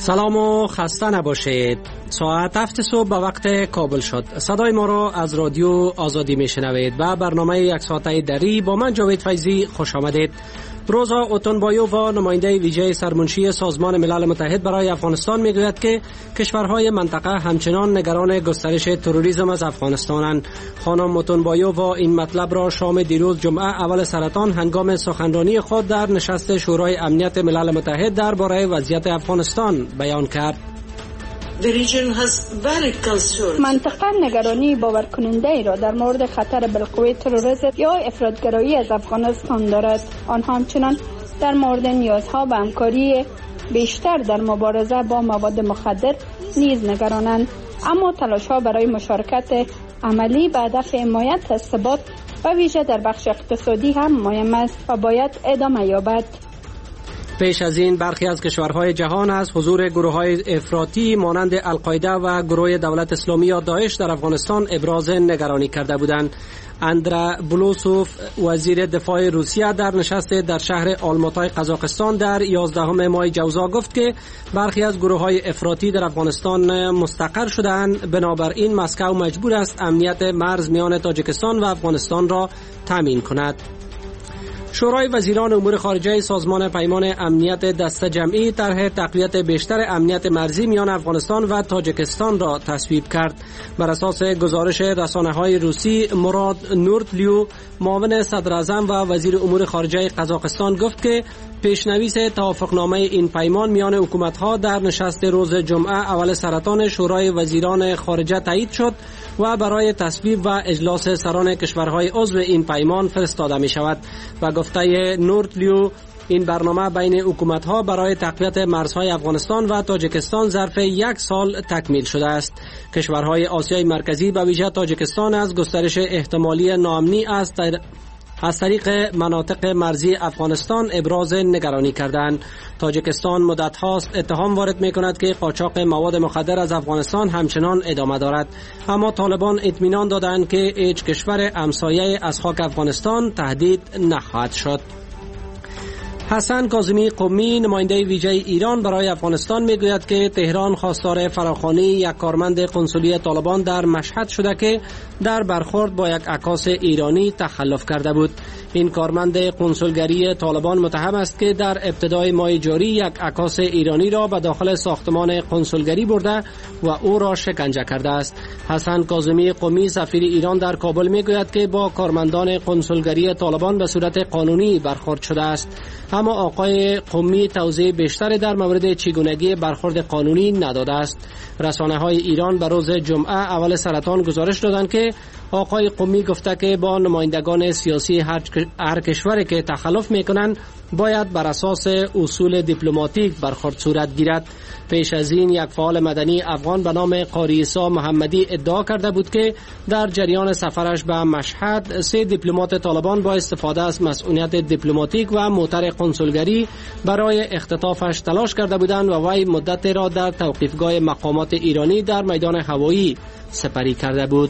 سلام و خسته نباشید. ساعت 7 صبح به وقت کابل شد. صدای ما را از رادیو آزادی میشنوید و برنامه یک ساعته دری با من جاوید فیضی خوش آمدید. روزا اوتونبایو و نماینده ویژه سرمنشی سازمان ملل متحد برای افغانستان میگوید که کشورهای منطقه همچنان نگران گسترش تروریسم از افغانستانند. خانم اوتونبایو و این مطلب را شام دیروز جمعه اول سرطان هنگام سخنرانی خود در نشست شورای امنیت ملل متحد درباره وضعیت افغانستان بیان کرد. منطقه نگرانی باورکننده ای را در مورد خطر بالقوه تروریسم یا افراطگرایی از افغانستان دارد. آنها همچنان در مورد نیازها به همکاری بیشتر در مبارزه با مواد مخدر نیز نگرانند، اما تلاش‌ها برای مشارکت عملی به هدف حمایت از ثبات و ویژه در بخش اقتصادی هم مهم است و باید ادامه یابد. پیش از این برخی از کشورهای جهان از حضور گروه‌های افراطی مانند القاعده و گروه دولت اسلامی یا داعش در افغانستان ابراز نگرانی کرده بودند. اندرا بلوسوف وزیر دفاع روسیه در نشست در شهر آلماتای قزاقستان در 11 ماه جوزا گفت که برخی از گروه‌های افراطی در افغانستان مستقر شده‌اند، بنابراین مسکو مجبور است امنیت مرز میان تاجیکستان و افغانستان را تامین کند. شورای وزیران امور خارجه سازمان پیمان امنیت دسته جمعی طرح تقویت بیشتر امنیت مرزی میان افغانستان و تاجیکستان را تصویب کرد. بر اساس گزارش رسانه‌های روسی، مراد نورتلیو، معاون صدر اعظم و وزیر امور خارجه قزاقستان گفت که پیشنویس توافقنامه این پیمان میان حکومت‌ها در نشست روز جمعه اول سرطان شورای وزیران خارجه تایید شد و برای تصویب و اجلاس سران کشورهای عضو این پیمان فرستاده می شود. و گفته نورتلیو، این برنامه بین حکومت‌ها برای تقویت مرزهای افغانستان و تاجیکستان ظرف 1 سال تکمیل شده است. کشورهای آسیای مرکزی به ویژه تاجیکستان از گسترش احتمالی ناامنی از طریق مناطق مرزی افغانستان ابراز نگرانی کردند. تاجیکستان مدت هاست اتهام وارد می کند که قاچاق مواد مخدر از افغانستان همچنان ادامه دارد، اما طالبان اطمینان دادند که هیچ کشور همسایه از خاک افغانستان تهدید نخواهد شد. حسن کاظمی قمی، نماینده ویژه ایران برای افغانستان، میگوید که تهران خواستار فراخوانی یک کارمند قنسولی طالبان در مشهد شده که در برخورد با یک عکاس ایرانی تخلف کرده بود. این کارمند قنسولگری طالبان متهم است که در ابتدای ماه جاری یک عکاس ایرانی را به داخل ساختمان قنسولگری برده و او را شکنجه کرده است. حسن کاظمی قمی، سفیر ایران در کابل، میگوید که با کارمندان قنسولگری طالبان به صورت قانونی برخورد شده است، اما آقای قمی توضیح بیشتری در مورد چگونگی برخورد قانونی نداده است. رسانه‌های ایران به روز جمعه اول سرطان گزارش دادند که آقای قمی گفته که با نمایندگان سیاسی هر کشوری که تخلف میکنند باید بر اساس اصول دیپلماتیک برخورد صورت گیرد. پیش از این یک فعال مدنی افغان به نام قاری عیسی محمدی ادعا کرده بود که در جریان سفرش به مشهد 3 دیپلمات طالبان با استفاده از مسئولیت دیپلماتیک و موتر قنسولگری برای اختطافش تلاش کرده بودند و وی مدت را در توقیفگاه مقامات ایرانی در میدان هوایی سپری کرده بود.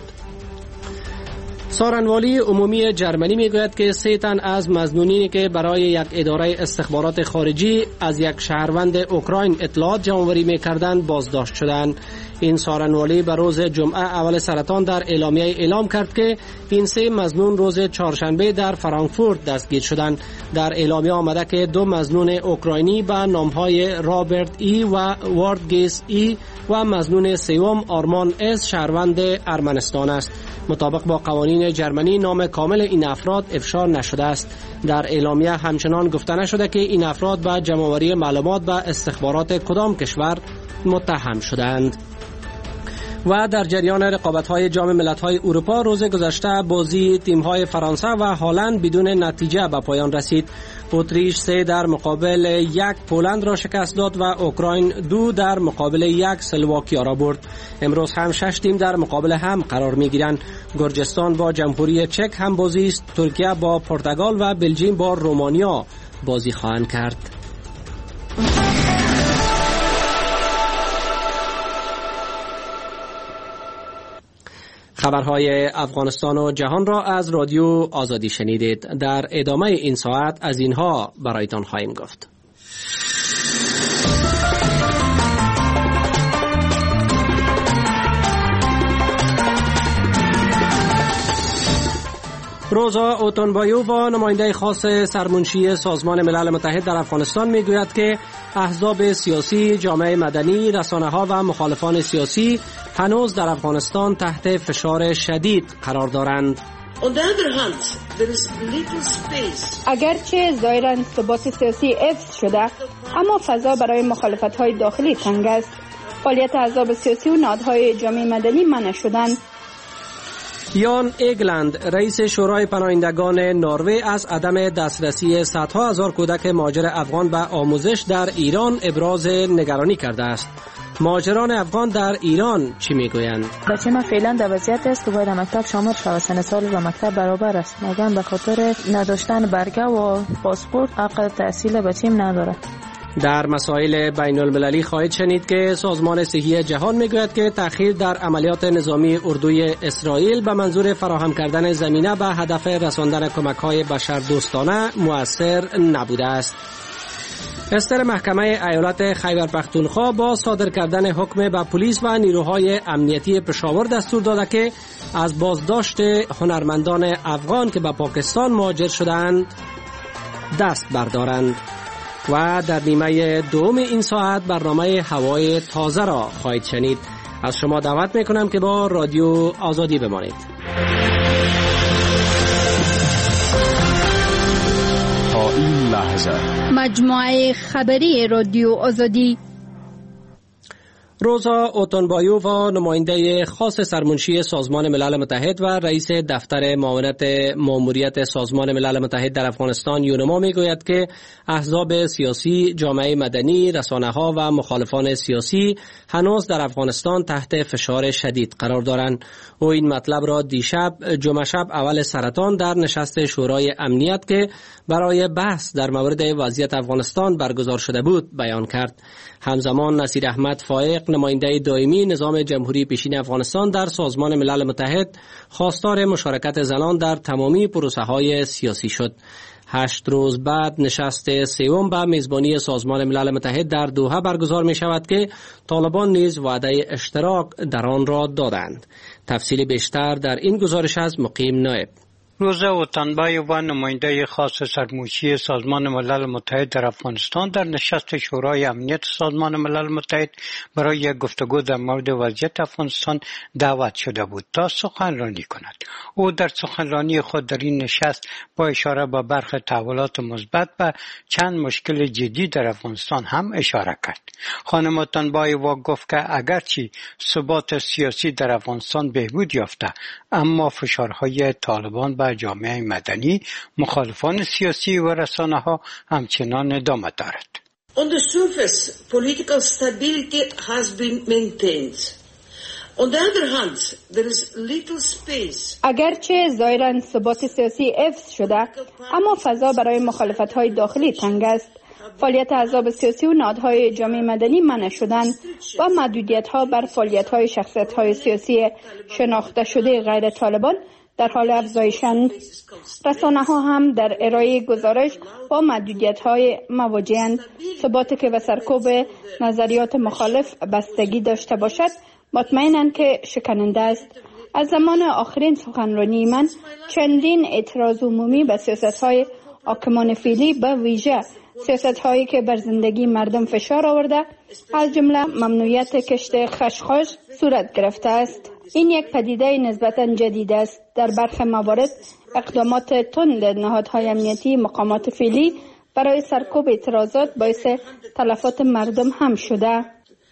سارنوالی عمومی جرمنی میگوید که 3 تن از مظنونینی که برای یک اداره استخبارات خارجی از یک شهروند اوکراین اطلاعات جمع‌آوری می‌کردند بازداشت شدند. این سارنوالی به روز جمعه اول سرطان در اعلامیه اعلام کرد که این 3 مظنون روز چهارشنبه در فرانکفورت دستگیر شدند. در اعلامیه آمده که 2 مظنون اوکراینی به نام‌های رابرت ای و واردگیس ای و مظنون سوم آرمان اس شهروند ارمنستان است. مطابق با قوانین جرمنی نام کامل این افراد افشا نشده است. در اعلامیه همچنان گفته نشده که این افراد به جمع‌آوری معلومات به استخبارات کدام کشور متهم شدند. و در جریان رقابت‌های جام ملت‌های اروپا روز گذشته بازی تیم‌های فرانسه و هلند بدون نتیجه به پایان رسید. اتریش 3 در مقابل 1 پولند را شکست داد و اوکراین 2 در مقابل 1 اسلواکیا را برد. امروز هم 6 تیم در مقابل هم قرار می‌گیرند. گرجستان با جمهوری چک هم بازی است، ترکیه با پرتغال و بلژیم با رومانیا بازی خواهند کرد. خبرهای افغانستان و جهان را از رادیو آزادی شنیدید. در ادامه این ساعت از اینها برایتان خواهیم گفت. روزا اوتونبایووا نماینده خاص سرمنشی سازمان ملل متحد در افغانستان میگوید که احزاب سیاسی، جامعه مدنی، رسانه‌ها و مخالفان سیاسی هنوز در افغانستان تحت فشار شدید قرار دارند. اگرچه ظاهراً ثبات سیاسی حفظ شده، اما فضا برای مخالفت‌های داخلی تنگ است. فعالیت احزاب سیاسی و نهادهای جامعه مدنی منع شدند. یان ایگلند رئیس شورای پناهندگان نروژ از عدم دسترسی صدها هزار کودک مهاجر افغان به آموزش در ایران ابراز نگرانی کرده است. مهاجران افغان در ایران چی میگویند؟ بچه ما فعلا در وضعیت است که باید مکتب شامل شود. سن سال و مکتب برابر است، مگر به خاطر نداشتن برگه و پاسپورت حق تحصیل بچه‌م نداره. در مسائل بین المللی خواهید شنید که سازمان صحی جهان میگوید که تأخیر در عملیات نظامی اردوی اسرائیل به منظور فراهم کردن زمینه به هدف رساندن کمک‌های بشردوستانه مؤثر نبوده است. استر محکمه ایالت خیبر پختونخوا با صادر کردن حکم به پلیس و نیروهای امنیتی پشاور دستور داده که از بازداشت هنرمندان افغان که به پاکستان مهاجر شدند دست بردارند. و در نیمه دوم این ساعت برنامه هوای تازه را خواهید شنید. از شما دعوت میکنم که با رادیو آزادی بمانید. تا این لحظه مجموعه خبری رادیو آزادی. روزا اوتونبایووا نماینده خاص سرمنشی سازمان ملل متحد و رئیس دفتر معاونت ماموریت سازمان ملل متحد در افغانستان یونما میگوید که احزاب سیاسی، جامعه مدنی، رسانه‌ها و مخالفان سیاسی هنوز در افغانستان تحت فشار شدید قرار دارند. او این مطلب را دیشب جمعه شب اول سرطان در نشست شورای امنیت که برای بحث در مورد وضعیت افغانستان برگزار شده بود بیان کرد. همزمان نصیر احمد فائق نماینده دائمی نظام جمهوری پیشین افغانستان در سازمان ملل متحد خواستار مشارکت زنان در تمامی پروسه‌های سیاسی شد. 8 روز بعد نشست سوم به میزبانی سازمان ملل متحد در دوحه برگزار می شود که طالبان نیز وعده اشتراک در آن را دادند. تفصیل بیشتر در این گزارش از مقیم نایب. روزا اوتونبایووا نماینده خاص سرمنشی سازمان ملل متحد در افغانستان در نشست شورای امنیت سازمان ملل متحد برای گفتگو در مورد وضعیت افغانستان دعوت شده بود تا سخنرانی کند. او در سخنرانی خود در این نشست با اشاره به برخی تحولات مثبت و چند مشکل جدی در افغانستان هم اشاره کرد. خانم اوتونبایووا گفت که اگرچه ثبات سیاسی در افغانستان بهبود یافته، اما فشارهای طالبان به جامعه مدنی، مخالفان سیاسی و رسانه‌ها همچنان ادامه دارد. On the surface, political stability has been maintained. On the other hand, there is little space. اگرچه ظاهراً ثبات سیاسی حفظ شده، اما فضا برای مخالفت‌های داخلی تنگ است. فعالیت احزاب سیاسی و نهادهای جامعه مدنی منع شدند و محدودیت‌ها بر فعالیت‌های شخصیت‌های سیاسی شناخته شده غیر طالبان در حال افزایشند. رسانه‌ها هم در ارائه گزارش با محدودیت‌های مواجه‌اند. ثباتی که به سرکوب نظریات مخالف بستگی داشته باشد مطمئنند که شکننده است. از زمان آخرین سخنرانی من چندین اعتراض عمومی به سیاست‌های حاکمان فعلی به ویژه سیاست‌هایی که بر زندگی مردم فشار آورده از جمله ممنوعیت کشت خشخاش صورت گرفته است. این یک پدیده نسبتاً جدید است. در برخی موارد اقدامات تند نهادهای امنیتی مقامات فعلی برای سرکوب اعتراضات باعث تلفات مردم هم شده.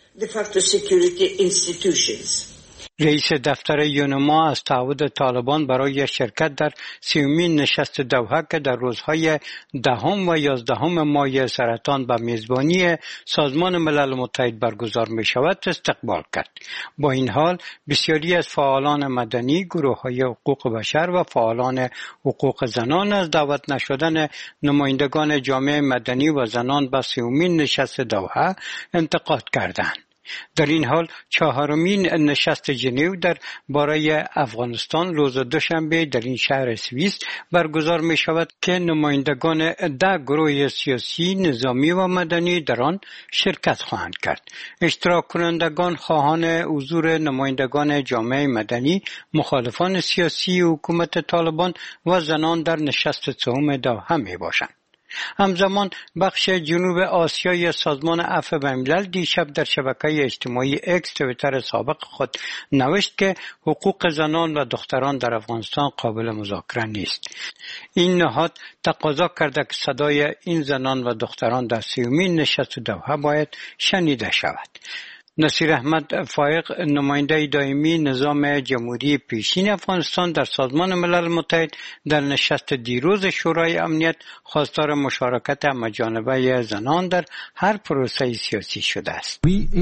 رئیس دفتر یونما از تعهد طالبان برای شرکت در 30مین نشست دوحه که در روزهای 10 و 11 ماه سرطان به میزبانی سازمان ملل متحد برگزار می شود استقبال کرد. با این حال بسیاری از فعالان مدنی، گروه‌های حقوق بشر و فعالان حقوق زنان از دعوت نشدن نمایندگان جامعه مدنی و زنان به 30مین نشست دوحه انتقاد کردند. در این حال چهارمین نشست ژنو در باره افغانستان روز دوشنبه در این شهر سوئیس برگزار می شود که نمایندگان 10 گروه سیاسی، نظامی و مدنی در آن شرکت خواهند کرد. اشتراک کنندگان خواهان حضور نمایندگان جامعه مدنی، مخالفان سیاسی حکومت طالبان و زنان در نشست سوم دوحه می باشند. همزمان بخش جنوب آسیای سازمان عفو بین‌الملل دیشب در شبکه اجتماعی اکس توییتر سابق خود نوشت که حقوق زنان و دختران در افغانستان قابل مذاکره نیست. این نهاد تقاضا کرده که صدای این زنان و دختران در سومین نشست دوحه باید شنیده شود. نصیر احمد فائق، نماینده دائمی نظام جمهوری پیشین افغانستان در سازمان ملل متحد، در نشست دیروز شورای امنیت خواستار مشارکت همه‌جانبه زنان در هر پروسه سیاسی شده است.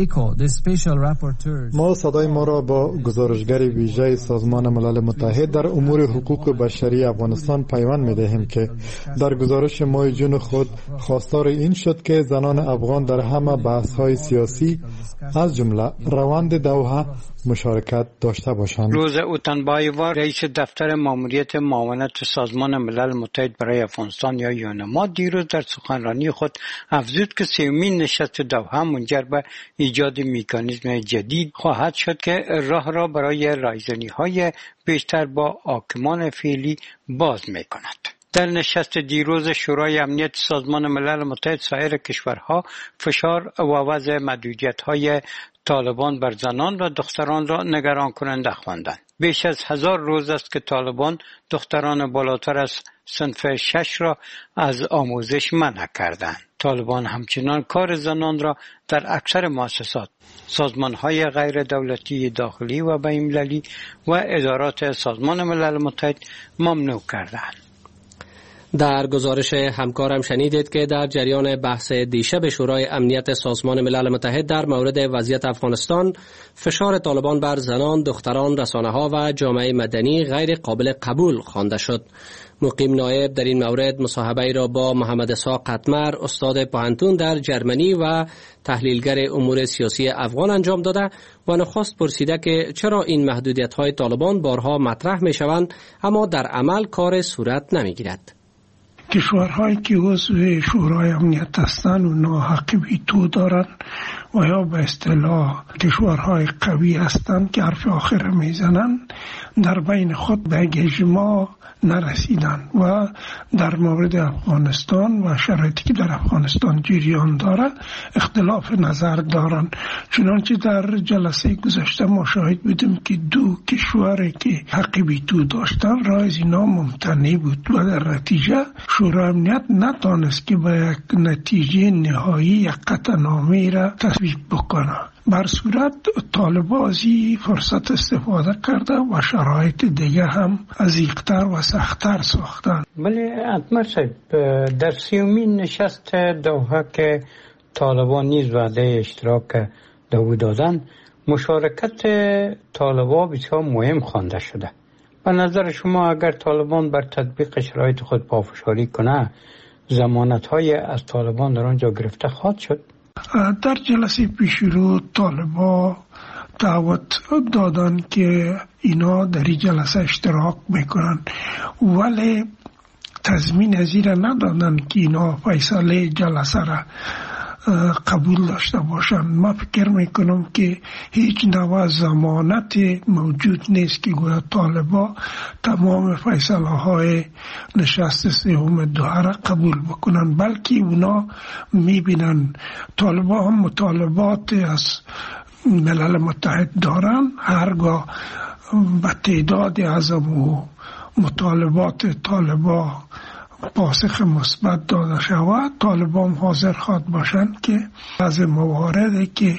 ما صدای ما را با گزارشگر ویژه سازمان ملل متحد در امور حقوق بشری افغانستان پیوند می‌دهیم که در گزارش ماه جون خود خواستار این شد که زنان افغان در همه بحث‌های سیاسی از جمله روند دوحه مشارکت داشته باشند. روزا اوتنبایووا، رئیس دفتر ماموریت معاونت سازمان ملل متحد برای افغانستان یا یونما، دیروز در سخنرانی خود افزود که سومین نشست دوحه منجر به ایجاد مکانیزم جدید خواهد شد که راه را برای رایزنی‌های بیشتر با حاکمان فعلی باز می‌کند. در نشست دیروز شورای امنیت سازمان ملل متحد سایر کشورها فشار و وضع محدودیت‌های طالبان بر زنان و دختران را نگران کننده خواندند. بیش از 1000 روز است که طالبان دختران بالاتر از صنف 6 را از آموزش منع کردند. طالبان همچنان کار زنان را در اکثر مؤسسات، سازمان‌های غیر دولتی داخلی و بین‌المللی و ادارات سازمان ملل متحد ممنوع کردند. در گزارش همکارم شنیدید که در جریان بحث دیشب شورای امنیت سازمان ملل متحد در مورد وضعیت افغانستان، فشار طالبان بر زنان، دختران، رسانه‌ها و جامعه مدنی غیر قابل قبول خوانده شد. مقیم نایب در این مورد مصاحبه‌ای را با محمد اسحاق قطمر، استاد پوهنتون در جرمنی و تحلیلگر امور سیاسی افغان انجام داده و نخست پرسیده که چرا این محدودیت‌های طالبان بارها مطرح می‌شوند اما در عمل کار صورت نمی‌گیرد. کشورهایی که عضو شورای امنیت هستند اونا حق ویتو دارن و یا به اصطلاح کشورهای قوی هستند که حرف آخر میزنن، در بین خود به اجماع نرسیدن و در مورد افغانستان و شرایطی که در افغانستان جریان داره اختلاف نظر دارن. چنانچه در جلسه گذشته ما شاهد بودیم که 2 کشوری که حق ویتو داشتن رای اینا ممتنع بود و در نتیجه شورای امنیت نتانست که به یک نتیجه نهایی یک قطعنامه را تصویب بکنه. بر صورت طالبازی فرصت استفاده کرده و شرایط دیگه هم عزیق‌تر و سخت‌تر ساختن. بله اتمر صاحب، در سومین نشست دوحه که طالبان نیز وعده اشتراک دادن، مشارکت طالبان بسیار مهم خوانده شده. به نظر شما اگر طالبان بر تطبیق شرایط خود پافشاری کنه، ضمانت‌های از طالبان در آنجا گرفته خواهد شد؟ در جلسه پیشرو طالبان دعوت دادن که اینا در این جلسه اشتراک میکنن، ولی تضمین از این ندادن که اینا فیصله جلسه را قبول داشته باشن. ما فکر میکنم که هیچ نوع ضمانت موجود نیست که گویا طالبان تمام فیصله های نشست سوم دوحه را قبول بکنن، بلکه اونا میبینن طالبان هم مطالبات از ملل متحد دارن، هرگاه به تعداد اعظم و مطالبات طالبان پاسخ مثبت داده شود، طالبان حاضر خواد باشند که از مواردی که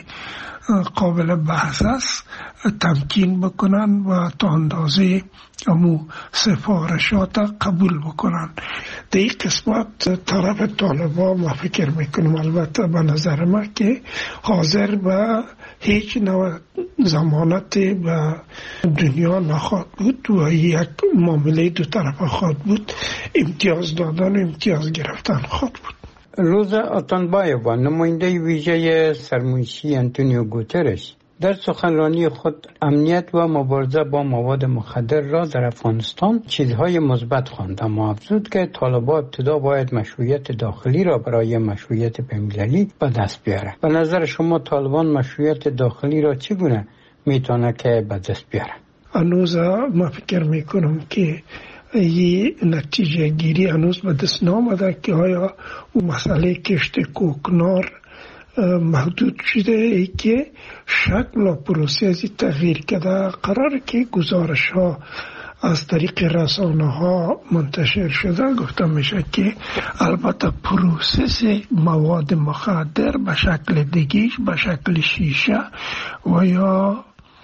قابل بحث است تمکین بکنن و تا اندازه امو سفارشات قبول بکنن. در این قسمت طرف طالبان ما فکر میکنم البته به نظر ما که حاضر به هیچ نوع ضمانت به دنیا نخواهد بود و یک معامله 2 طرفه خواهد بود، امتیاز دادن و امتیاز گرفتن خواهد بود. روزا اتانبایووا نماینده ویژه سرمنشی آنتونیو گوترش در سخنرانی خود امنیت و مبارزه با مواد مخدر را در افغانستان چیزهای مثبت خواند، اما افزود که طالبان ابتدا باید مشروعیت داخلی را برای مشروعیت بین‌المللی به دست بیاره. به نظر شما طالبان مشروعیت داخلی را چگونه میتونه که به دست بیاره؟ هنوز ما فکر میکنم که این نتیجه گیری هنوز به دست نامده که آیا اون مسئله کشت کوکنار محدود شده ای که شکل و پروسه ازی تغییر کرده. قرار که گزارش ها از طریق رسانه ها منتشر شده گفته میشه که البته پروسس مواد مخدر به شکل دیگیش به شکل شیشه و یا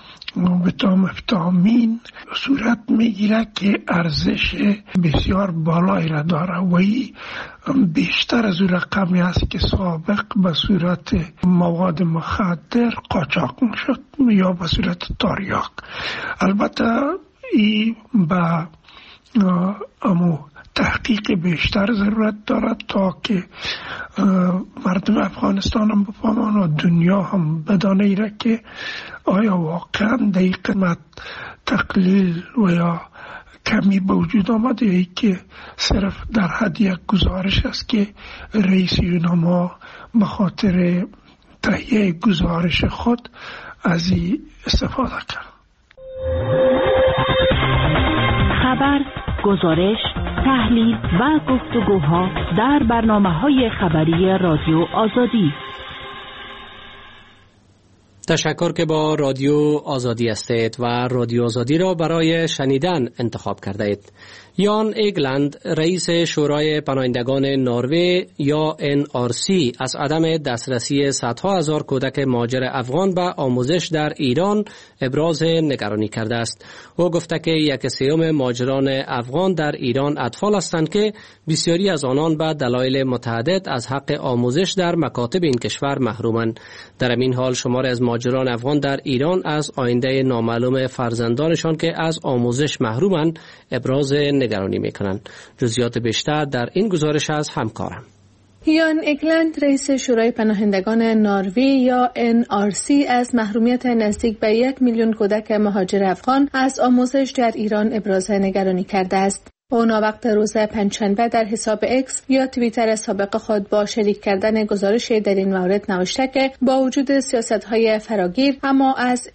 ویتامین صورت میگیره که ارزش بسیار بالایی را داره و این بیشتر از اون رقمی است که سابق به صورت مواد مخدر قاچاق میشد یا به صورت تریاک. البته این به امو تحقیق بیشتر ضرورت دارد تا که مردم افغانستان هم بفهمن و دنیا هم بدانه ایره که آیا واقعا در این قیمت تقلیل و یا کمی به وجود آمده ای که صرف در حد یک گزارش است که رئیس یونما به خاطر تهیه گزارش خود از این استفاده کرد. خبر، گزارش، تحلیل و گفتگوها در برنامه‌های خبری رادیو آزادی. تشکر که با رادیو آزادی هستید و رادیو آزادی را برای شنیدن انتخاب کرده اید. یان ایگلند رئیس شورای پناهندگان نروژ یا NRC از عدم دسترسی صدها هزار کودک مهاجر افغان به آموزش در ایران ابراز نگرانی کرده است. او گفته که 1/3 مهاجران افغان در ایران اطفال هستند که بسیاری از آنان به دلایل متعدد از حق آموزش در مکاتب این کشور محرومند. در این حال شمار از مهاجران افغان در ایران از آینده نامعلوم فرزندانشان که از آموزش محرومند ابراز نگرانی میکنند. جزئیات بیشتر در این گزارش از همکارم. یان ایگلند رئیس شورای پناهندگان نروژ یا NRC از محرومیت نزدیک به 1 میلیون کودک مهاجر افغان از آموزش در ایران ابراز نگرانی کرده است. او وقت روز پنجشنبه در حساب اکس یا توییتر سابق خود با شریک کردن گزارش در این مورد نوشته که با وجود سیاست‌های فراگیر اما از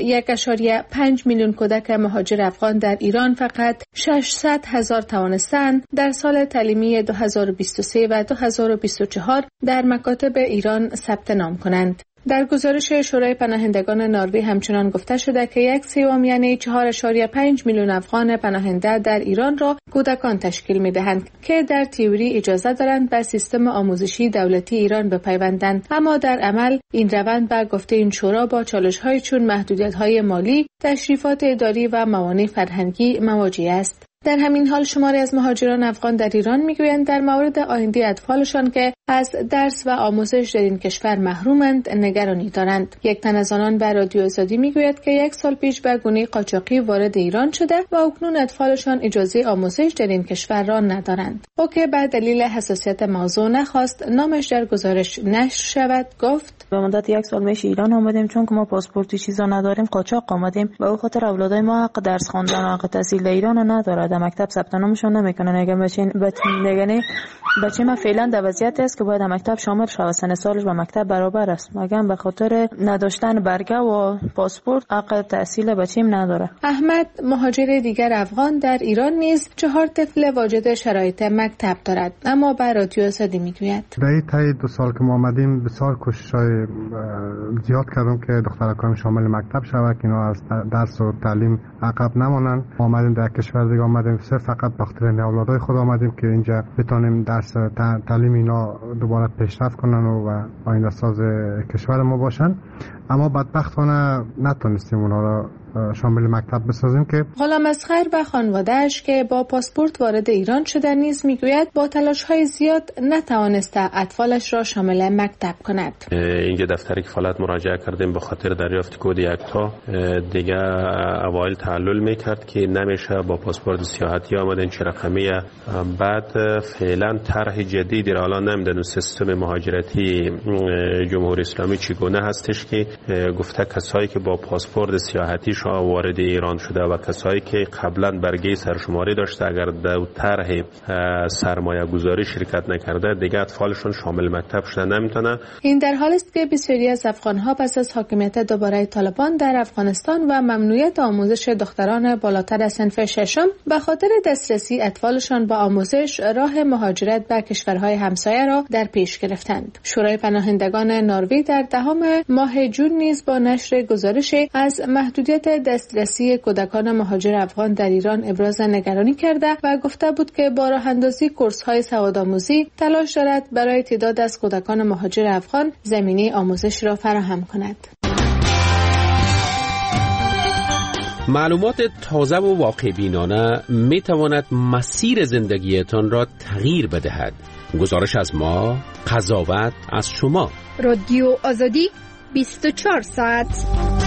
1.5 میلیون کودک مهاجر افغان در ایران فقط 600,000 توانستند در سال تعلیمی 2023 و 2024 در مکاتب ایران ثبت نام کنند. در گزارش شورای پناهندگان نروژ همچنان گفته شده که 1/3 یعنی 4.5 میلیون افغان پناهنده در ایران را کودکان تشکیل می‌دهند که در تئوری اجازه دارند به سیستم آموزشی دولتی ایران بپیوندند، اما در عمل این روند به گفته این شورا با چالش‌های چون محدودیت‌های مالی، تشریفات اداری و موانع فرهنگی مواجه است. در همین حال شماری از مهاجران افغان در ایران میگویند در مورد آینده اطفالشان که از درس و آموزش در این کشور محرومند نگرانی دارند. یک تن از آنان به رادیو آزادی میگوید که 1 سال پیش به گونه قاچاقی وارد ایران شده و اکنون اطفالشان اجازه آموزش در این کشور را ندارند. او که به دلیل حساسیت موضوع نخواست نامش در گزارش نشر شود گفت: به مدت 1 سال میشه ایران آمدیم، چون که ما پاسپورتی چیزا نداریم قاچاق آمدیم و به خاطر اولادای ما حق درس خواندن و حق تحصیل ایران نداره. در مکتب ثبت نامشون نمیکنن. اگه بچه ما فعلا در وضعیتی است که باید مکتب شامل شود. سن سالش با مکتب برابر است، مگر به خاطر نداشتن برگه و پاسپورت حق تحصیل بچه‌م نداره. احمد مهاجر دیگر افغان در ایران نیز 4 طفل واجد شرایط مکتب دارد، اما به رادیو آزادی میگوید: در این 2 سال که ما آمدیم بسیار کوشش‌های زیاد کردم که دخترکان شامل مکتب شود که اینا از درس و تعلیم عقب نمانند. ما آمدیم در کشور دیگه آمدیم فقط بخاطر اولادای خود آمدیم که اینجا بتونیم درس تعلیم اینا دوباره پیشرفت کنن و آینده ساز کشور ما باشن، اما بدبختانه نتونستیم اونا را شامل مکتب بسازیم که غلام اصغر و خانواده‌اش که با پاسپورت وارد ایران شدن نیز میگوید با تلاش‌های زیاد نتوانسته اطفالش را شامل مکتب کند. اینجا دفتر کفالت مراجعه کردیم به خاطر دریافت کد یکتا، دیگه اوایل تعلل میکرد که نمیشه با پاسپورت سیاحتی آمدن چه رقمیه. بعد فعلا طرح جدیدی را الان نمیدونم سیستم مهاجرتی جمهوری اسلامی چگونه هستش که گفته کسایی که با پاسپورت سیاحتی وارد ایران شده و کسایی که قبلا برگه سرشماری داشته اگر در طرح سرمایه گذاری شرکت نکرده دیگه اطفالشون شامل مکتب شده نمیتونه. این در حالی است که بسیاری از افغانها پس از حاکمیت دوباره طالبان در افغانستان و ممنوعیت آموزش دختران بالاتر از صنف ششم به خاطر دسترسی اطفالشان با آموزش راه مهاجرت به کشورهای همسایه را در پیش گرفتند. شورای پناهندگان نروژ در دهم ماه جون نیز با نشر گزارشی از محدودیت دسترسی کودکان مهاجر افغان در ایران ابراز نگرانی کرده و گفته بود که با راه اندازی کورس‌های سوادآموزی تلاش دارد برای تعداد از کودکان مهاجر افغان زمینه آموزش را فراهم کند. معلومات تازه و واقع بینانه می تواند مسیر زندگیتان را تغییر بدهد. گزارش از ما، قضاوت از شما. رادیو آزادی 24 ساعت.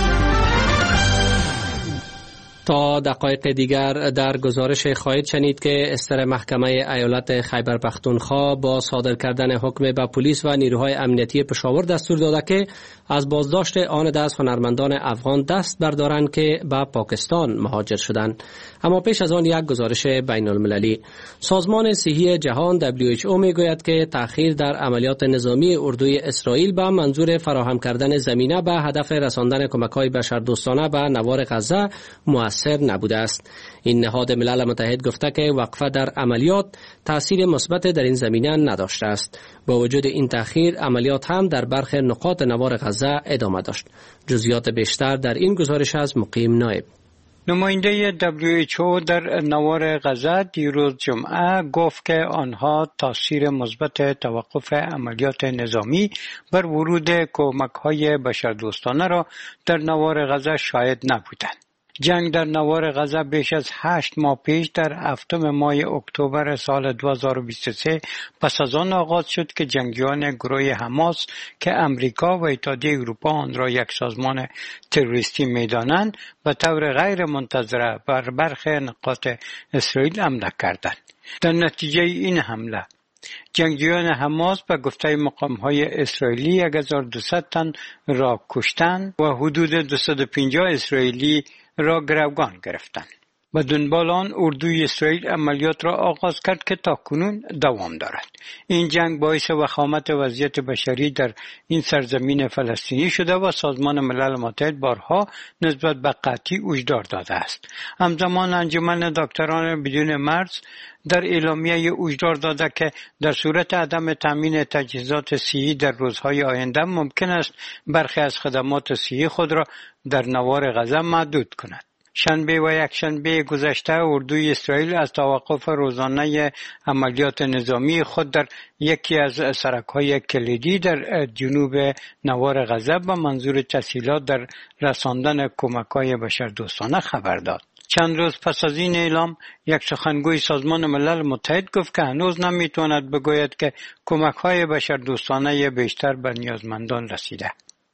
تا دقایق دیگر در گزارش خواهید شنید که استر محکمه ایالت خیبر پختونخوا با صادر کردن حکم به پلیس و نیروهای امنیتی پشاور دستور داده که از بازداشت آن از هنرمندان افغان دست بردارند که به پاکستان مهاجر شدند. اما پیش از آن یک گزارش بین المللی. سازمان صحی جهان WHO میگوید که تأخیر در عملیات نظامی اردوی اسرائیل به منظور فراهم کردن زمینه به هدف رساندن کمک‌های بشردوستانه به نوار غزه مؤثر نبوده است. این نهاد ملل متحد گفته که وقفه در عملیات تأثیر مثبت در این زمینه نداشته است. با وجود این تأخیر عملیات هم در برخی نقاط نوار غزه ادامه داشت. جزئیات بیشتر در این گزارش از مقیم نایب. نماینده WHO در نوار غزه دیروز جمعه گفت که آنها تاثیر مثبت توقف عملیات نظامی بر ورود کمک‌های بشردوستانه را در نوار غزه شاهد نبودند. جنگ در نوار غزه بیش از 8 ماه پیش در 7 ماه اکتبر سال 2023 پس از آن آغاز شد که جنگجویان گروه حماس که امریکا و اتحادیه اروپا آن را یک سازمان تروریستی می‌دانند به طور غیر منتظره بر برخی نقاط اسرائیل حمله کردند. در نتیجه این حمله جنگجویان حماس به گفته مقام‌های اسرائیلی 1200 تن را کشتند و حدود 250 اسرائیلی را گروگان گرفتند. و دنبال آن اردوی اسرائیل عملیات را آغاز کرد که تاکنون دوام دارد. این جنگ باعث وخامت وضعیت بشری در این سرزمین فلسطینی شده و سازمان ملل متحد بارها نسبت به قحطی هشدار داده است. همزمان انجمن دکتران بدون مرز در اعلامیه هشدار داده که در صورت عدم تامین تجهیزات صحی در روزهای آینده ممکن است برخی از خدمات صحی خود را در نوار غزه محدود کند. شنبه و یکشنبه گذشته اردوی اسرائیل از توقف روزانه عملیات نظامی خود در یکی از سرک‌های کلیدی در جنوب نوار غزه به منظور تسهیلات در رساندن کمک‌های بشردوستانه خبر داد. چند روز پس از این اعلام یک سخنگوی سازمان ملل متحد گفت که هنوز نمیتواند بگوید که کمک‌های بشردوستانه بیشتر به نیازمندان رسیده.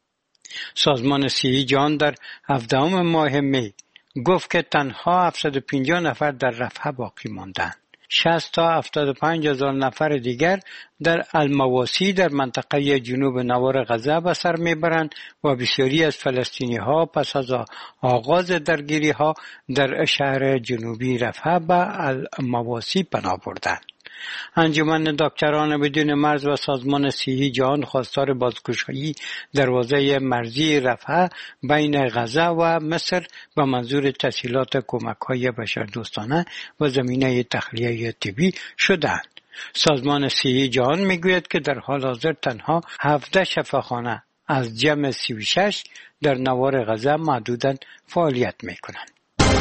سازمان صحی جهان در 17 ماه می گفت که تنها 750 نفر در رفح باقی ماندند. 60 تا 75 هزار نفر دیگر در المواسی در منطقه جنوب نوار غزه به سر میبرند و بسیاری از فلسطینی ها پس از آغاز درگیری ها در شهر جنوبی رفح به المواسی پناه بردند. انجمن دکتران بدون مرز و سازمان صحی جهان خواستار بازگشایی دروازه مرزی رفح بین غزه و مصر به منظور تسهیلات کمک‌های بشردوستانه و زمینه تخلیه طبی شدند. سازمان صحی جهان میگوید که در حال حاضر تنها 17 شفاخانه از جمع 36 در نوار غزه محدوداً فعالیت میکنند.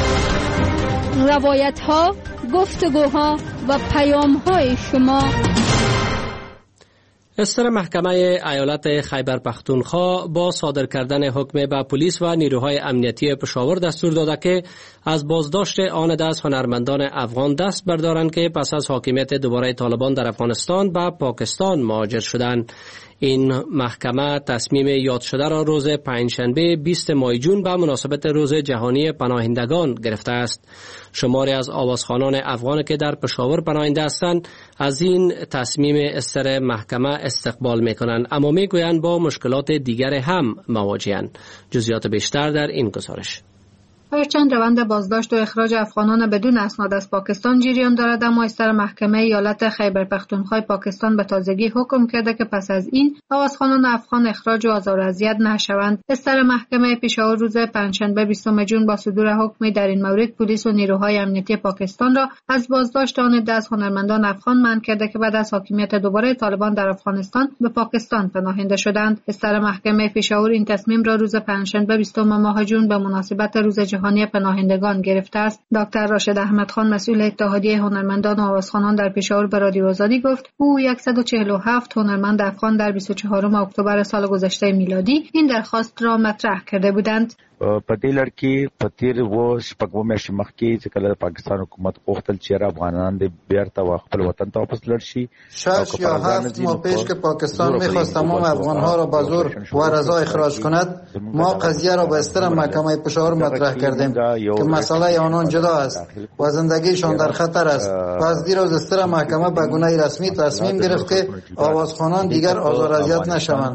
روایت ها، گفتگوها و پیام های شما. استر محکمه ایالت خیبر پختونخوا با صادر کردن حکم به پلیس و نیروهای امنیتی پشاور دستور داده که از بازداشت آن دست هنرمندان افغان دست بردارند که پس از حاکمیت دوباره طالبان در افغانستان به پاکستان مهاجر شدند. این محکمه تصمیم یاد شده را روز پنجشنبه 20 ماه جون به مناسبت روز جهانی پناهندگان گرفته است. شماری از آوازخوانان افغان که در پشاور پناهنده هستند از این تصمیم استر محکمه استقبال میکنند، اما میگویند با مشکلات دیگر هم مواجهند. جزئیات بیشتر در این گزارش. هرچند روند بازداشت و اخراج افغانان بدون اسناد از پاکستان جریان دارد، اما استر محکمه ایالت خیبر پختونخوا پاکستان به تازگی حکم کرده که پس از این آوازخوانان افغان اخراج و آزار و اذیت نشوند. استر محکمه پشاور روز پنجشنبه 20 جون با صدور حکمی در این مورد پلیس و نیروهای امنیتی پاکستان را از بازداشت آن 10 هنرمندان افغان منع کرده که بعد از حاکمیت دوباره طالبان در افغانستان به پاکستان پناهنده شدند. استر محکمه پشاور این تصمیم را روز پنجشنبه 20 ماه جون به مناسبت روز جهانی پناهندگان گرفته است. دکتر راشد احمد خان مسئول اتحادیه هنرمندان و آوازخوانان در پشاور به رادیو آزادی گفت او 147 هنرمند افغان در 24 اکتبر سال گذشته میلادی این درخواست را مطرح کرده بودند. په دې لړ کې په تیر و شپږو میاشتو مخکې چې کله د پاکستان حکومت غوښتل چې افغانان د بیرته خپل وطن ته واپس لاړ شي. 6 یا 7 ماه پیش که پاکستان می‌خواست تمام افغان‌ها را به زور و رضا اخراج کند، ما قضیه را به استر محکمه پشاور مطرح کردیم که مسئله آنان جدا است و زندگیشان در خطر است. پس دیروز استر محکمه به گونه رسمی تصمیم گرفت که آوازخوانان دیگر آزار اذیت نشوند.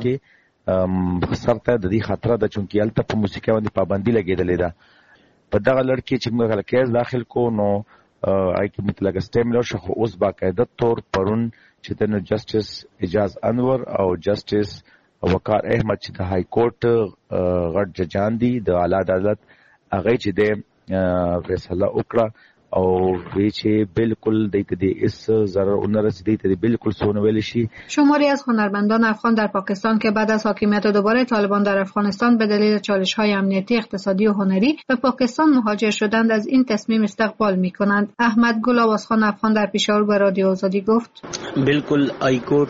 سرته د دې خطر ده چې الته په موسیقي باندې پابندي لګیدلې ده. په دغه لړ کې چې موږ کیس داخل کو نو آی کی مطلق سټیم لور شو اوس باقاعده طور پرون چې د جسټس اجاز انور او جسټس وقار احمد چې د های کورټ غټ ججان دي د اعلی عدالت هغه چې د فیصله وکړه او وی چې بالکل دیت دی اس ضرر اونرس دیت دی بالکل سونویل شي. شماری از هنرمندان افغان در پاکستان که بعد از حاکمیت دوباره طالبان در افغانستان به دلیل چالش‌های امنیتی، اقتصادی و هنری به پاکستان مهاجر شدند از این تصمیم استقبال می‌کنند. احمد گل آوازخوان افغان در پشاور به رادیو آزادی گفت بالکل های کورټ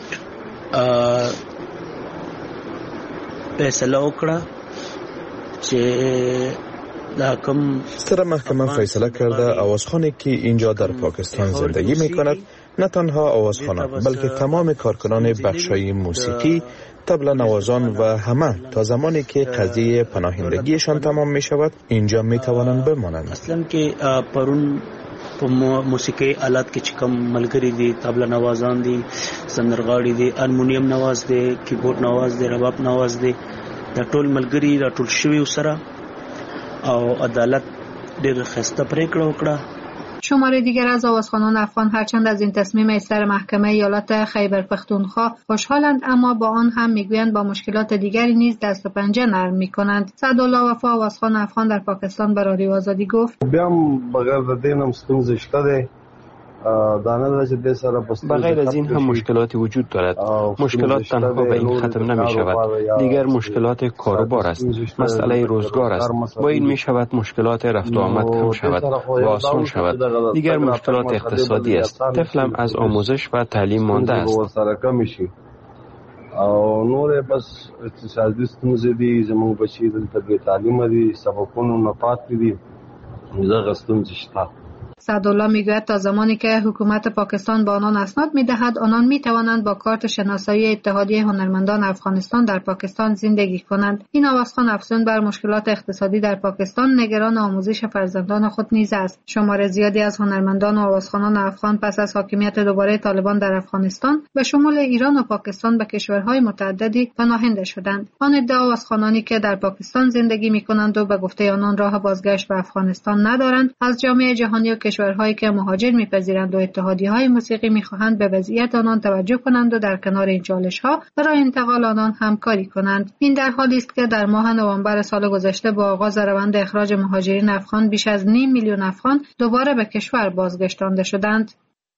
فیصله وکړه چې ستر محکمه فیصله کرده آوازخوانی که اینجا در پاکستان زندگی می کند نه تنها آوازخوانان بلکه تمام کارکنان بخشای موسیقی، طبل نوازان و همه تا زمانی که قضیه پناهندگیشان تمام می شود اینجا می توانند بمانند. اصلا که پرون په موسیقي آلات کې چې کوم ملګری دي، طبل نوازان دي، سندرغاړي دي، هارمونیم نواز دي، کیبورډ نواز دي، رباب نواز دي، دا ټول ملګری را ټول شوي سره او عدالت ډېر خسته پریکړه وکړه. شماره دیگر از آوازخوانان افغان هرچند از این تصمیم استر محکمه ایالت خیبر پختونخوا خوشحالند، اما با آن هم میگویند با مشکلات دیگری نیز دست و پنجه نرم میکنند. سعدالله وفا آوازخوان افغان در پاکستان به رادیو آزادی گفت بیام بغیر د دینم ستونزې شته ده. بغیر از این هم مشکلاتی وجود دارد. مشکلات تنها به این ختم نمی شود. دیگر مشکلات کاروبار است، مسئله روزگار است. با این می شود مشکلات رفت و آمد کم شود و آسان شود. دیگر مشکلات اقتصادی است. طفلم از آموزش و تعلیم مانده است. او نور بس اقتصادي ستونزې دي، زموږ بچي دلته بې تعلیمه دي، سبقونو نه پاتې دي، دغه ستونزې شته. سعدالله میگوید تا زمانی که حکومت پاکستان به آنان اسناد میدهد آنان میتوانند با کارت شناسایی اتحادیه هنرمندان افغانستان در پاکستان زندگی کنند. این آوازخوان افزون بر مشکلات اقتصادی در پاکستان نگران آموزش فرزندان خود نیز است. شمار زیادی از هنرمندان و آوازخوانان افغان پس از حاکمیت دوباره طالبان در افغانستان به شمول ایران و پاکستان به کشورهای متعددی پناهنده شدند. آن عده آوازخوانانی که در پاکستان زندگی میکنند و به گفته آنان راه بازگشت به افغانستان ندارند از جامعه جهانی و کشورهایی که مهاجر میپذیرند و اتحادیه‌های موسیقی میخواهند به وضعیت آنان توجه کنند و در کنار این چالش‌ها برای انتقال آنان همکاری کنند. این در حالی است که در ماه نوامبر سال گذشته با آغاز روند اخراج مهاجرین افغان بیش از 5 میلیون افغان دوباره به کشور بازگشتانده شدند.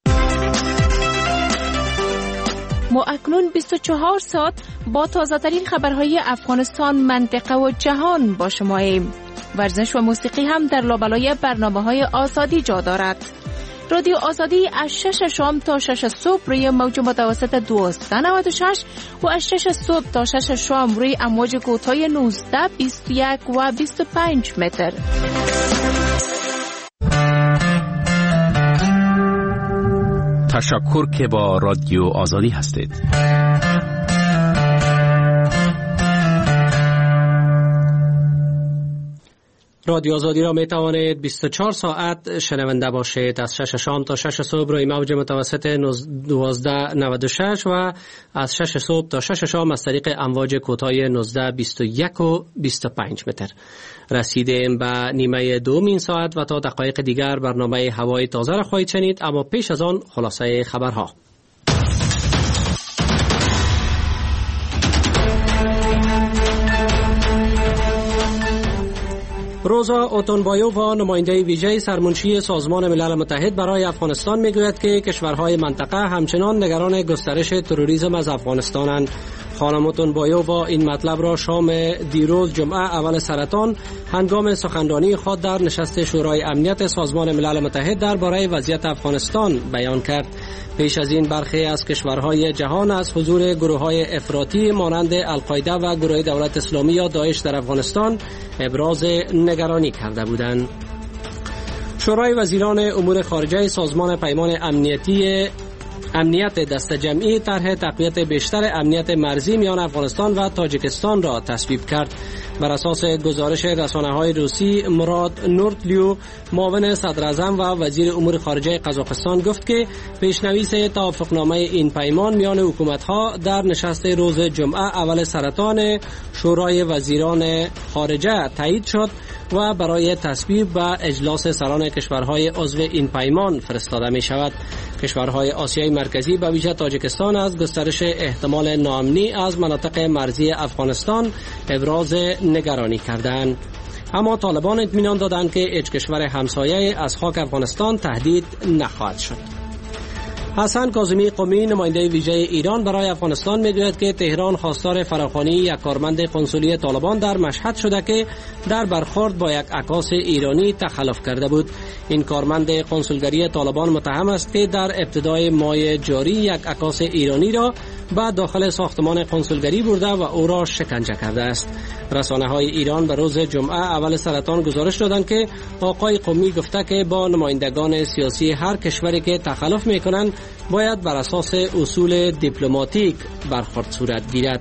ما اکنون 24 ساعت با تازه‌ترین خبرهای افغانستان، منطقه و جهان با شماییم. ورزش و موسیقی هم در لابلای برنامه‌های آزادی جا دارد. رادیو آزادی از 6 شام تا 6 صبح روی موج متوسط 1296 و از 6 صبح تا 6 شام روی امواج کوتاه 19، 21 و 25 متر. تشکر که با رادیو آزادی هستید. رادیو آزادی را می توانید 24 ساعت شنونده باشید. از 6 شام تا 6 صبح روی موج متوسط 1296 و از 6 صبح تا 6 شام از طریق امواج کوتاه 19، 21 و 25 متر. رسیدیم به نیمه دومین ساعت و تا دقایق دیگر برنامه هوای تازه را خواهید شنید، اما پیش از آن خلاصه خبرها. روزا اوتونبایووا نماینده ویژه سرمنشی سازمان ملل متحد برای افغانستان میگوید که کشورهای منطقه همچنان نگران گسترش تروریسم از افغانستانند. خانم اوتونبایووا این مطلب را شام دیروز جمعه اول سرطان هنگام سخنرانی خود در نشست شورای امنیت سازمان ملل متحد درباره وضعیت افغانستان بیان کرد. پیش از این برخی از کشورهای جهان از حضور گروه‌های افراطی مانند القاعده و گروه دولت اسلامی یا داعش در افغانستان ابراز نگرانی کرده بودند. شورای وزیران امور خارجه سازمان پیمان امنیت دست جمعی طرح تقویت بیشتر امنیت مرزی میان افغانستان و تاجیکستان را تصویب کرد. بر اساس گزارش رسانه‌های روسی، مراد نورتلیو، معاون صدر اعظم و وزیر امور خارجه قزاقستان گفت که پیشنویس توافقنامه این پیمان میان حکومت‌ها در نشست روز جمعه اول سرطان شورای وزیران خارجه تایید شد و برای تصویب و اجلاس سران کشورهای عضو این پیمان فرستاده می شود. کشورهای آسیای مرکزی به ویژه تاجیکستان از گسترش احتمال ناامنی از مناطق مرزی افغانستان ابراز نگرانی کردند. اما طالبان اطمینان دادند که هیچ کشور همسایه از خاک افغانستان تهدید نخواهد شد. حسن کاظمی قمی نماینده ویژه ایران برای افغانستان میگوید که تهران خواستار فراخوانی یک کارمند قنسولی طالبان در مشهد شده که در برخورد با یک عکاس ایرانی تخلف کرده بود. این کارمند قنسولگری طالبان متهم است که در ابتدای ماه جاری یک عکاس ایرانی را به داخل ساختمان قنسولگری برده و او را شکنجه کرده است. رسانه‌های ایران به روز جمعه اول سرطان گزارش دادند که آقای قمی گفته که با نمایندگان سیاسی هر کشوری که تخلف می‌کنند باید بر اساس اصول دیپلماتیک برخورد صورت گیرد.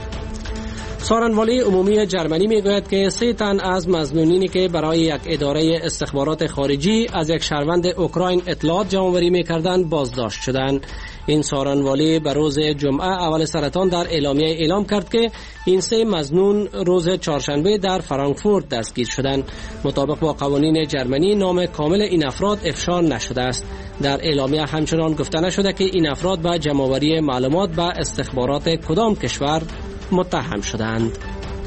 سارنوالی عمومی جرمنی میگوید که 3 تن از مظنونینی که برای یک اداره استخبارات خارجی از یک شهروند اوکراین اطلاعات جمع‌آوری می‌کردند بازداشت شدند. این سارنوالی به روز جمعه اول سرطان در اعلامیه اعلام کرد که این 3 مظنون روز چهارشنبه در فرانکفورت دستگیر شدند. مطابق با قوانین جرمنی نام کامل این افراد افشا نشده است. در اعلامیه همچنان گفته نشده که این افراد به جمع‌آوری معلومات به استخبارات کدام کشور متهم شدند.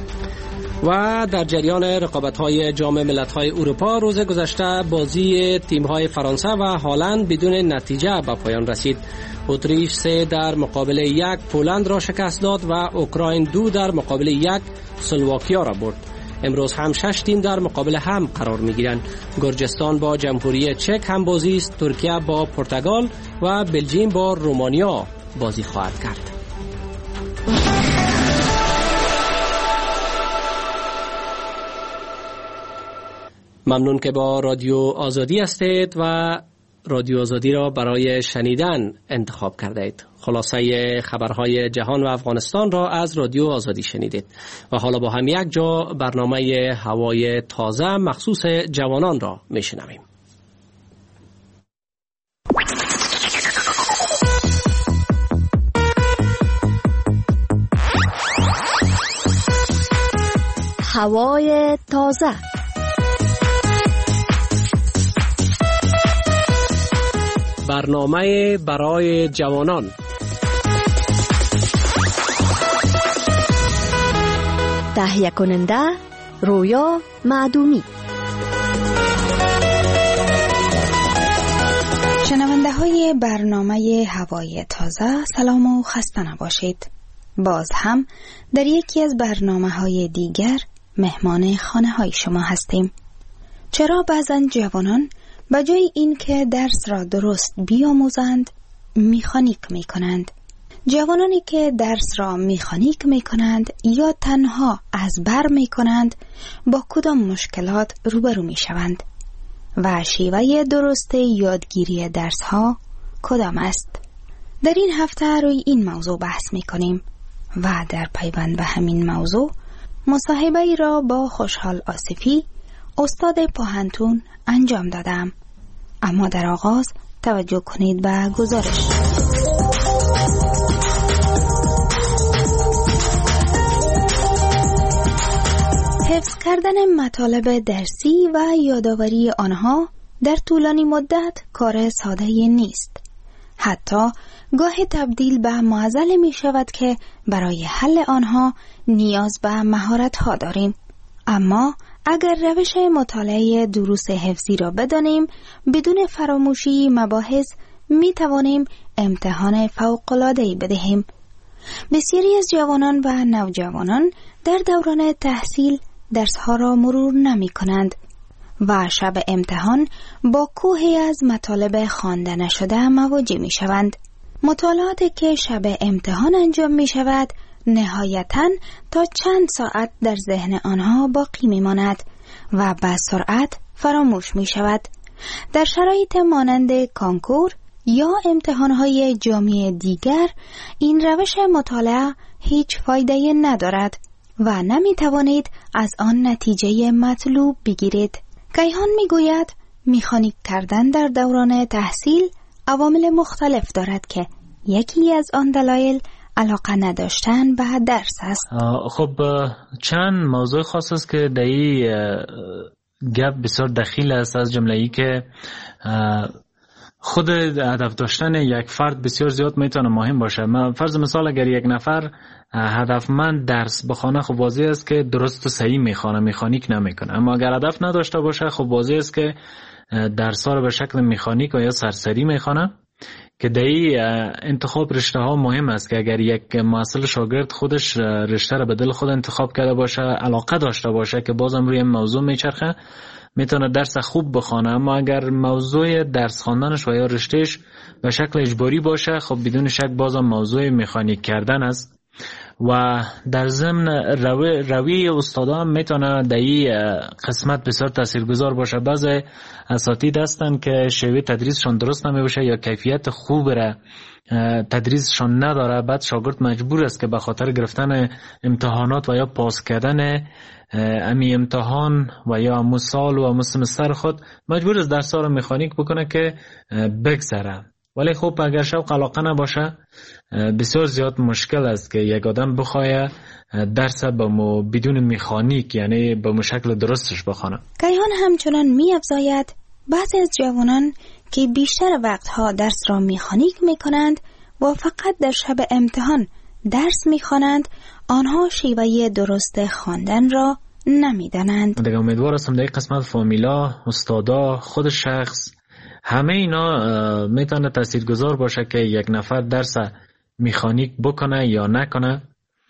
و در جریان رقابت‌های جام ملت‌های اروپا روز گذشته بازی تیم‌های فرانسه و هلند بدون نتیجه به پایان رسید. اتریش 3 در مقابل 1 پولند را شکست داد و اوکراین 2 در مقابل 1 اسلواکیا را برد. امروز هم 6 تیم در مقابل هم قرار می‌گیرند. گرجستان با جمهوری چک هم بازی است، ترکیه با پرتغال و بلژیم با رومانیا بازی خواهد کرد. ممنون که با رادیو آزادی هستید و رادیو آزادی را برای شنیدن انتخاب کردید. خلاصه خبرهای جهان و افغانستان را از رادیو آزادی شنیدید و حالا با هم یک جا برنامه هوای تازه مخصوص جوانان را میشنویم. هوای تازه. برنامه برای جوانان. تهیه کننده رویا معدومی. شنونده های برنامه هوای تازه سلام و خسته نباشید. باز هم در یکی از برنامه های دیگر مهمان خانه های شما هستیم. چرا بعضن جوانان به جای اینکه درس را درست بیاموزند مکانیک می کنند. جوانانی که درس را مکانیک می کنند یا تنها از بر می کنند با کدام مشکلات روبرو می شوند و شیوه درست یادگیری درس ها کدام است؟ در این هفته روی این موضوع بحث می کنیم و در پیوند به همین موضوع مصاحبه ای را با خوشحال آصفی استاد پوهنتون انجام دادم. اما در آغاز توجه کنید به گزارش. حفظ کردن مطالب درسی و یادآوری آنها در طولانی مدت کار ساده نیست. حتی گاهی تبدیل به معضله می شود که برای حل آنها نیاز به مهارت ها داریم. اما اگر روش مطالعه دروس حفظی را بدانیم، بدون فراموشی مباحث می توانیم امتحان فوق‌العاده‌ای بدهیم. بسیاری از جوانان و نوجوانان در دوران تحصیل درس‌ها را مرور نمی کنند و شب امتحان با کوهی از مطالب خوانده نشده مواجه می شوند. مطالعاتی که شب امتحان انجام می شود نهایتاً تا چند ساعت در ذهن آنها باقی می ماند و به سرعت فراموش می شود. در شرایط مانند کانکور یا امتحانهای جامعه دیگر این روش مطالعه هیچ فایده ندارد و نمی توانید از آن نتیجه مطلوب بگیرید. کیهان می گوید مکانیک کردن در دوران تحصیل عوامل مختلف دارد که یکی از آن دلایل علاقه نداشتن به درس است. خب چند موضوع خاص است که در این گپ بسیار دخیل است، از جمله ای که خود هدف داشتن یک فرد بسیار زیاد میتونه مهم باشه. فرض مثال اگر یک نفر هدفمند درس بخونه، خب واضح است که درست و صحیح میخونه، مکانیک نمیکنه. اما اگر هدف نداشته باشه، خب واضح است که درس ها رو به شکل مکانیک و یا سرسری میخونه، که در این انتخاب رشته ها مهم است که اگر یک محصل شاگرد خودش رشته رو به دل خود انتخاب کرده باشه، علاقه داشته باشه که بازم روی موضوع میچرخه، میتونه درس خوب بخونه. اما اگر موضوع درس خواندنش و یا رشتهش به شکل اجباری باشه، خب بدون شک بازم موضوع مکانیک کردن است. و در ضمن روی استادان میتونه در این قسمت بسیار تاثیرگذار باشه. بعضی اساتید هستن که شیوه تدریسشون درست نمیشه یا کیفیت خوب را تدریسشون نداره، بعد شاگرد مجبور است که به خاطر گرفتن امتحانات و یا پاس کردن امی امتحان و یا امو سال و امو سمستر خود مجبور است درس ها رو مکانیک بکنه که بگذره. ولی خب اگر شوق علاقه نباشه، بسیار زیاد مشکل است که یک آدم بخواه درس بدون مکانیک، یعنی به شکل درستش بخونه. کیهان همچنان می افزاید بعضی از جوانان که بیشتر وقتها درس را مکانیک می کنند و فقط در شب امتحان درس می خوانند، آنها شیوه درست خواندن را نمی دانند. دیگه امیدوار هستم در این قسمت فامیلا، استادا، خود شخص، همه اینا میتونه تاثیرگذار باشه که یک نفر درس مکانیک بکنه یا نکنه.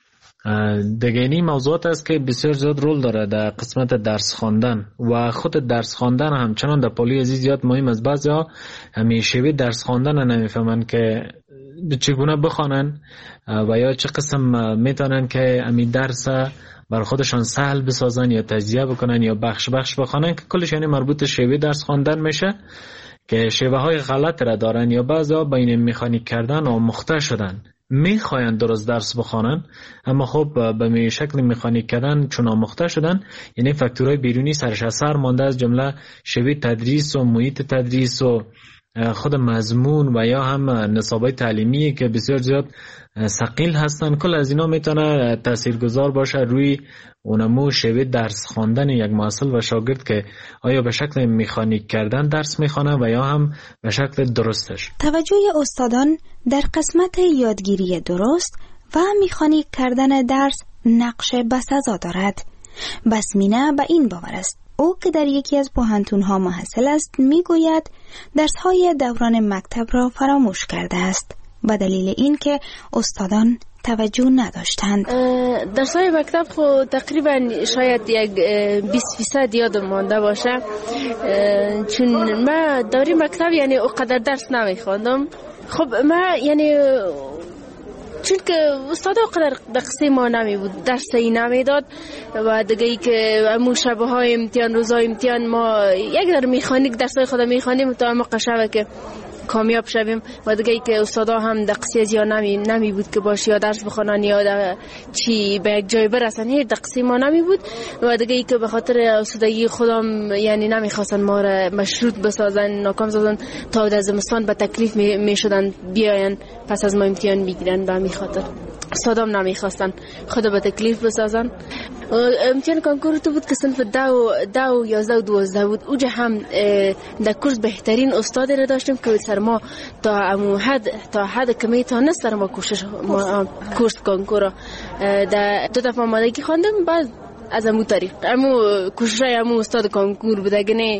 دیگه این موضوعات است که بسیار زیاد رول داره در قسمت درس خواندن و خود درس خواندن همچنان در پولی عزیز زیاد مهم است. بعضیا همیشه درس خواندن نمیفهمن که چگونه بخوانن و یا چه قسم میتونن که امی درس بر خودشان سهل بسازن یا تجزیه بکنن یا بخش بخوانن، که کلش یعنی مربوط شیوه درس خواندن میشه که شیوه های غلط را دارن یا بعضا بین مکانیک کردن آموخته شدن، میخواین درست درس بخوانن اما خب به شکل مکانیک کردن چون آموخته شدن، یعنی فاکتورهای بیرونی سرش اثر مانده، از جمله شیوه تدریس و محیط تدریس و خود مضمون و یا هم نصابای تعلیمی که بسیار زیاد ثقیل هستن. کل از اینا میتونه تاثیرگذار باشه روی اونمو شیوه درس خواندن یک محصل و شاگرد که آیا به شکل مکانیک کردن درس میخوانه و یا هم به شکل درستش. توجه استادان در قسمت یادگیری درست و مکانیک کردن درس نقش بسزا دارد. بسمینه به این باور است. او که در یکی از پوهنتون‌ها محصل است میگوید درس‌های دوران مکتب را فراموش کرده است. به دلیل اینکه استادان توجه نداشتند. درس‌های مکتب خو تقریبا شاید یک 20% یادم مانده باشه، چون ما دوره مکتب یعنی اونقدر درس نمیخواندم. خب ما یعنی چون که استاد اونقدر دقیقه ما نمی بود، درسی نمیداد و دیگه ای که امو شبهای امتحان روزهای امتحان ما یک در میخانیک درسای خود میخوانیم تا ما قشنگه که کامیاب شویم و دیگه ای که استادا هم دقیقه زیاد نمی بود که باشه یا درس بخونن یا چی به یک جای برسن، هیچ دقیقه ما نمی بود و دیگه ای که به خاطر استادگی خودم یعنی نمیخواستن ما را مشروط بسازن، ناکام سازن تا در زمستان به تکلیف میشدن بیاین پس از ما امتحان بگیرن. به همین خاطر استادام نمیخواستن خود به تکلیف بسازن. امتحان کنکور تو بود که صنف 10 و 11 و 12 بود. اوجا هم در کورس بهترین استاد را داشتیم که سر ما تا حد که میتونه سر ما کورس کنکور در 2 دفعه آمادگی خواندم. بعد از امو طریق کوشش امو استاد کنکور بود، اگه نه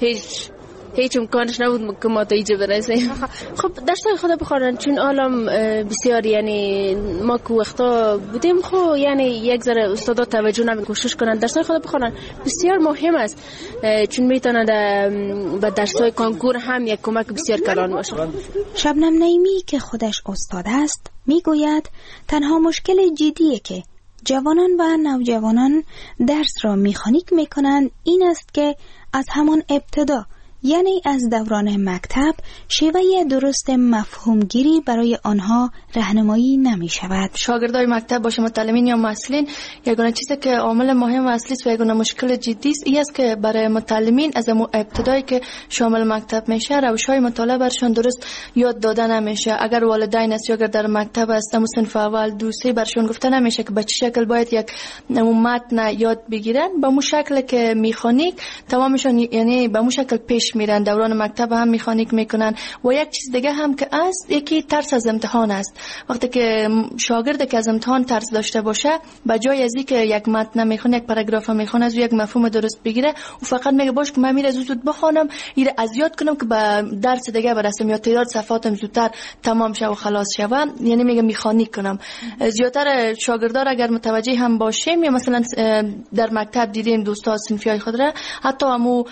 هیچ امکانش نبود که ما تا اینجا برسیم. خب درسای خدا بخونن، چون عالم بسیار یعنی ما که وقتا بودیم خب یعنی یک ذره استادا توجه نمی کوشش کنن درسای خدا بخونن، بسیار مهم است، چون میتونه به درسای کنکور هم یک کمک بسیار کلان باشه. شبنم نعیمی که خودش استاد است میگوید تنها مشکل جدیه که جوانان و نوجوانان درس را مکانیک میکنند این است که از همان ابتدا یعنی از دوران مکتب شیوه درست مفهومگیری برای آنها راهنمایی نمی شود. شاگردای مکتب باشه متعلمین یا مسئولین، یگانه چیزی که عامل مهم و اصلی است و یگانه مشکل جدی است این است که برای متعلمین از ابتدایی که شامل مکتب میشه روش‌های مطالعه برشان درست یاد داده نمیشه. اگر والدین است یا اگر در مکتب است در صنف اول 2 3 برشان گفته نمیشه که به چه شکل باید یک متن یاد بگیرن، به مو شکل که میخانیک تمامشون یعنی به مو شکل پیش میرن. دوران مکتب هم میخانیک میکنن. و یک چیز دیگه هم که است یکی ترس از امتحان است. وقتی که شاگرد که از امتحان ترس داشته باشه به جای از اینکه یک متن میخونه یک پاراگراف میخونه از یک مفهوم درست بگیره و فقط میگه باش که من میره زود بخونم ایره از یاد کنم که به درس دیگه برسم یا تعداد صفحاتم زودتر تمام شه و خلاص شه، یعنی میگه میخانیک کنم. زیاتر شاگردان اگر متوجه هم باشیم یا مثلا در مکتب دیدیم دوستا صنفیای خود را حتی همو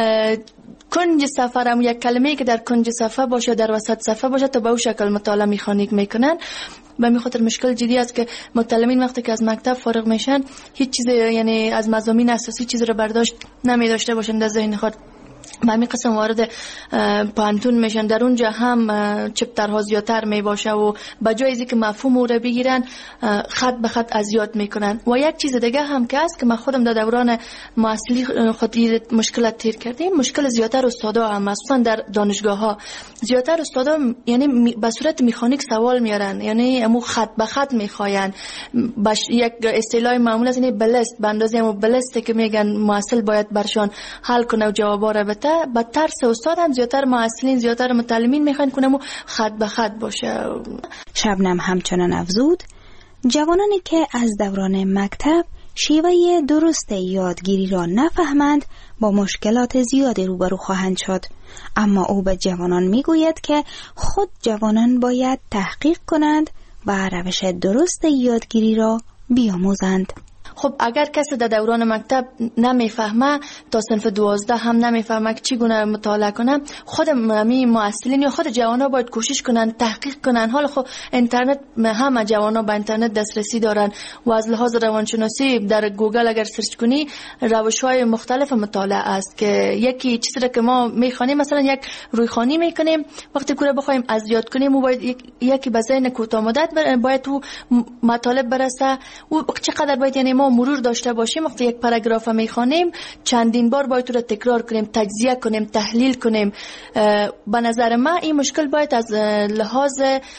کنج صفحه هم یک کلمه‌ای که در کنج صفحه باشه در وسط صفحه باشه تا به اون شکل مطالعه میخانیک میکنن. به همین خاطر مشکل جدی است که متعلمین وقتی که از مکتب فارغ میشن هیچ چیز یعنی از مضامین اساسی چیز رو برداشت نمی داشته باشن در ذهن خود. به همین قسم وارد پانتون میشن، در اونجا هم چپترها زیادتر می باشه و بجای از اینکه مفهوم رو بگیرن خط به خط از یاد میکنن. و یک چیز دیگه هم که است که من خودم در دوران معاصلی خودی مشکلات تیر کردیم، مشکل زیادتر استادا هم مخصوصا در دانشگاه ها زیادتر استادا یعنی به صورت مکانیک سوال میارن، یعنی امو خط به خط میخواین. یک اصطلاح معمول است این بلست به اندازه امو بلسته که میگن معاصل باید برشان حل کنه و جوابا رو بده. با ترس استاد هم زیادتر معاصلین زیادتر متعلمین میخوان کنم و خط به خط باشه. شبنم همچنان افزود جوانانی که از دوران مکتب شیوه درست یادگیری را نفهمند با مشکلات زیادی روبرو خواهند شد، اما او به جوانان میگوید که خود جوانان باید تحقیق کنند و روش درست یادگیری را بیاموزند. خب اگر کسی در دوران مکتب نمیفهمه تا صنف 12 هم نمیفهمه که چگونه مطالعه کنه، خود معلمین یا خود جوانا باید کوشش کنن تحقیق کنن. حالا خب اینترنت همه جوانا به اینترنت دسترسی دارن و از لحاظ روانشناسی در گوگل اگر سرچ کنی روش‌های مختلف مطالعه است که یکی چیزی که ما میخوانیم مثلا یک رویخوانی میکنیم وقتی که بخوایم از یاد کنیم و باید یکی به ذهن کوتاه مدت باید تو مطالب برسه و چقدر باید یعنی ما مرور داشته باشیم. وقتی یک پاراگراف میخوانیم چندین بار باید رو تکرار کنیم، تجزیه کنیم، تحلیل کنیم. به نظر من این مشکل باید از لحاظ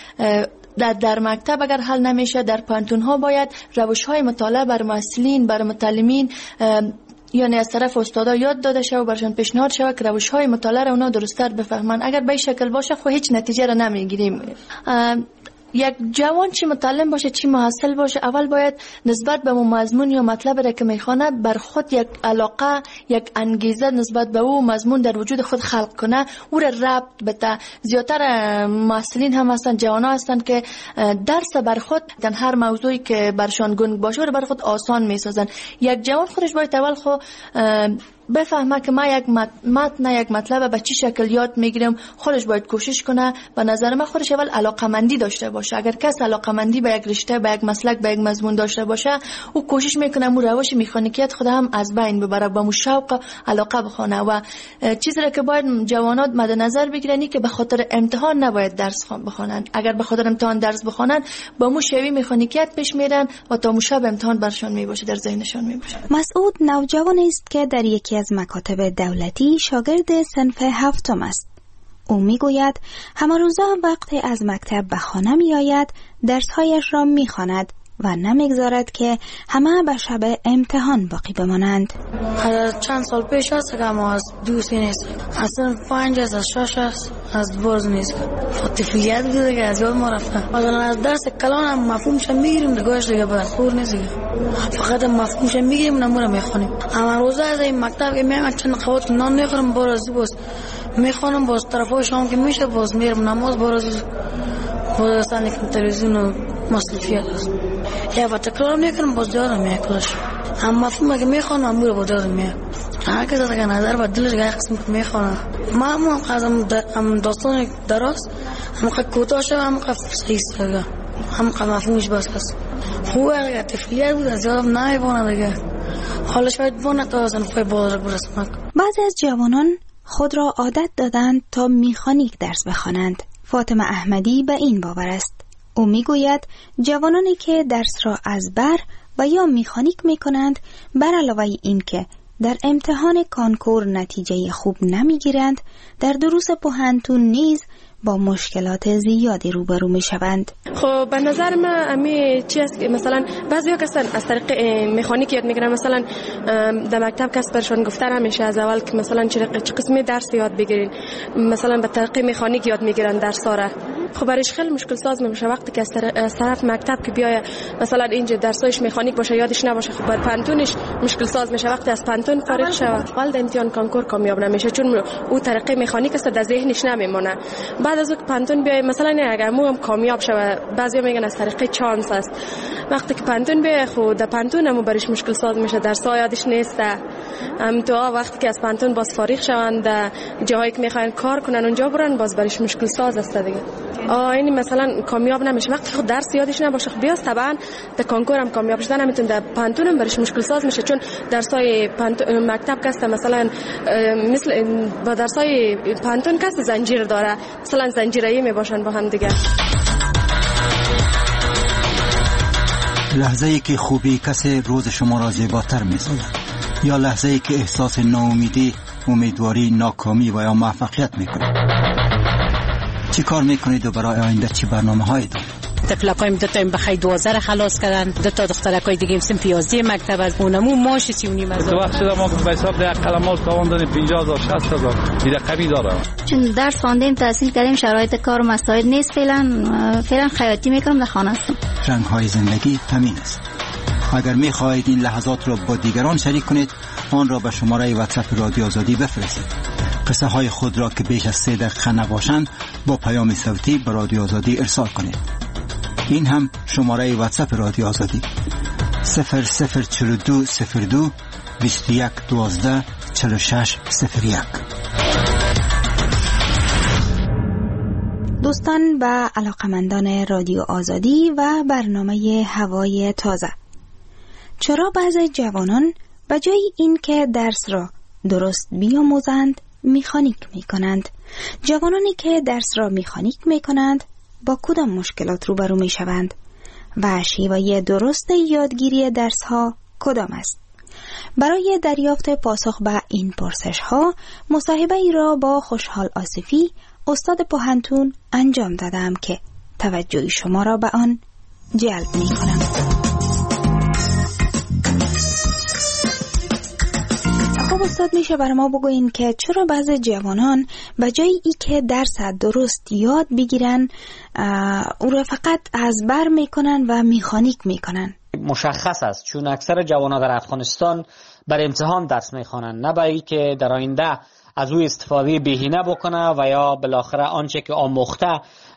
در مکتب اگر حل نمیشه در پانتون ها باید روش های مطالعه بر مسئولین بر متعلمین یعنی از طرف استادا یاد داده شود و برشان پیشنهاد شود که روش های مطالعه را اونا درست‌تر بفهمن. اگر به این شکل باشه خب هیچ نتیجه را نمیگیریم. یک جوان چی متعلم باشه چی محصل باشه، اول باید نسبت به مضمون یا مطلب را که میخونه بر خود یک علاقه، یک انگیزه نسبت به او مضمون در وجود خود خلق کنه، او را ربط بده. زیادتر محصلین هم هستن، جوان ها هستن که درس بر خود در هر موضوعی که برشان گنگ باشه رو بر خود آسان میسازن. یک جوان خودش باید اول خود بفهمه که ما یک متن یک مطلب به چی شکل یاد میگیرم، خودش باید کوشش کنه. به نظر من خودش اول علاقمندی داشته باشه. اگر کس علاقمندی به یک رشته، به یک مسلک، به یک مضمون داشته باشه، او کوشش میکنه مو روش مکانیکیت خود هم از بین ببره، با مو شوق علاقه بخونه. و چیزی را که باید جوانات مد نظر بگیرن که به خاطر امتحان نباید درس بخونن. اگر به خاطر امتحان درس بخونن با مو شوی مکانیکیت پیش میرن و تا مو شب امتحان برشان میباشه، در ذهنشان میباشه. مسعود نوجوانی است که در یکی از مکاتب دولتی شاگرد صنف هفتم است. او میگوید همه روزا وقتی از مکتب به خانه می آید درسهایش را می خواند و نمیگذارد که همه به شب امتحان باقی بمانند. چند سال پیش است که ما از دوستی نیست، اصلا 5 از 6 از باز نیست. طفلیت بوده که از یاد ما رفته. مثلا از درس کلان هم مفهومش میگیریم دیگهش دیگه بس خور نیست، فقط مفهومش میگیریم نمونه میخونیم. اما روزا از این مکتب که میام چند قوت نان میخورم باز میخونم، باز طرفای شام که میشه باز میرم نماز، باز استانی که تلویزیون و مصرفیات است. یا با تکرار میکنم باز یادم میکلش. اما مفهوم که میخونم امور با یادم میاد. هر کس که نظر با دلش گاه قسم که میخونه. ما هم داستان درست، هم که کوتاه شد، هم که صحیح شد، هم که مفهومش بس است. خوبه که طفلیت بود از یادم نمیبونه دیگه. حالش باید بونه تا صنفای بالا برسم. بعضی از جوانان خود را عادت دادند تا میخانیک درس بخوانند. فاطمه احمدی به این باور است. او میگوید جوانانی که درس را از بر و یا میخانیک میکنند، بر علاوه این که در امتحان کانکور نتیجه خوب نمیگیرند، در دروس پوهنتون نیز با مشکلات زیادی روبرو می شوند. خب به نظر من امی چی است که مثلا بعضیا کسان از طریق مکانیک یاد میگیرن، مثلا در مکتب کس برشون گفتن همیشه از اول که مثلا چه قسمی درس یاد بگیرین، مثلا به طریق مکانیک یاد میگیرن درس ها. خب برایش خیلی مشکل ساز میشه وقتی که از طرف مکتب که بیای مثلا اینجا درسایش مکانیک باشه یادش نباشه. خب بعد پانتونش مشکل ساز میشه وقتی از پانتون فارغ شه، ولی امتحان کانکور کامیاب نمیشه چون او طریق مکانیک است در ذهنش نمیمونه. بعد از اون پانتون بیای مثلا اگر مو هم کامیاب شه، بعضیا میگن از طریق چانس است. وقتی که پانتون بیای خود در پانتون هم برایش مشکل ساز میشه، درس‌ها یادش نیست. تو وقتی که از پانتون باز فارغ شوند جاهایی که میخواین کار کنن اونجا برن، باز برایش مشکل ساز است دیگه. این مثلا کامیاب نمیشه وقتی خود درس یادش نباشه. خب بیاست طبعا در کانکور هم کامیاب شدن نمیتونه، در پانتون هم برش مشکل ساز میشه چون درسای مکتب کسته مثلا مثل با درسای پانتون کسته زنجیر داره، مثلا زنجیرایی میباشن با هم دیگه. لحظه‌ای که خوبی کسی روز شما را زیباتر می‌سازد یا لحظه‌ای که احساس ناامیدی، امیدواری، ناکامی و یا موفقیت می‌کنید. چی کار میکنید و برای آینده چی برنامه‌هایی دارید؟ طفلکایم دو تا بخای 12 خلاص کردن، دو تا دخترکای دیگه صنف 11 مکتب از اونمو ماش 39 هزار. تو وقت شده ما به حساب در کلمات کاوندن 50000 60000 دیگه کمی داره. چون درس خواندیم تحصیل کردیم شرایط کار و مسائل نیست، فعلا خیاطی میکنم در خانه هستم. رنگ‌های زندگی همین است. اگر می‌خواهید این لحظات را با دیگران شریک کنید، آن را به شماره واتساپ رادیو آزادی بفرستید. قصه های خود را که بیش از 3 دقیقه نباشند با پیام صوتی به رادیو آزادی ارسال کنید. این هم شماره واتساپ رادیو آزادی 004202 2112 4601. دوستان و علاقمندان رادیو آزادی و برنامه هوای تازه، چرا بعضی جوانان به جای این که درس را درست بیاموزند میخانیک میکنند؟ جوانانی که درس را میخانیک میکنند با کدام مشکلات روبرو میشوند و شیوه درست یادگیری درس ها کدام است؟ برای دریافت پاسخ به این پرسش ها مصاحبه ای را با خوشحال آصفی استاد پوهنتون انجام دادم که توجه شما را به آن جلب میکنم. خب استاد میشه برای ما بگوین که چرا بعضی جوانان به جای ای که درس درست یاد بگیرن او را فقط از بر میکنن و میخانیک میکنن؟ مشخص است چون اکثر جوانان در افغانستان بر امتحان درس میخوانند، نه برای که در آینده از او استفاده بهینه بکنه و یا بالاخره آنچه که آموخته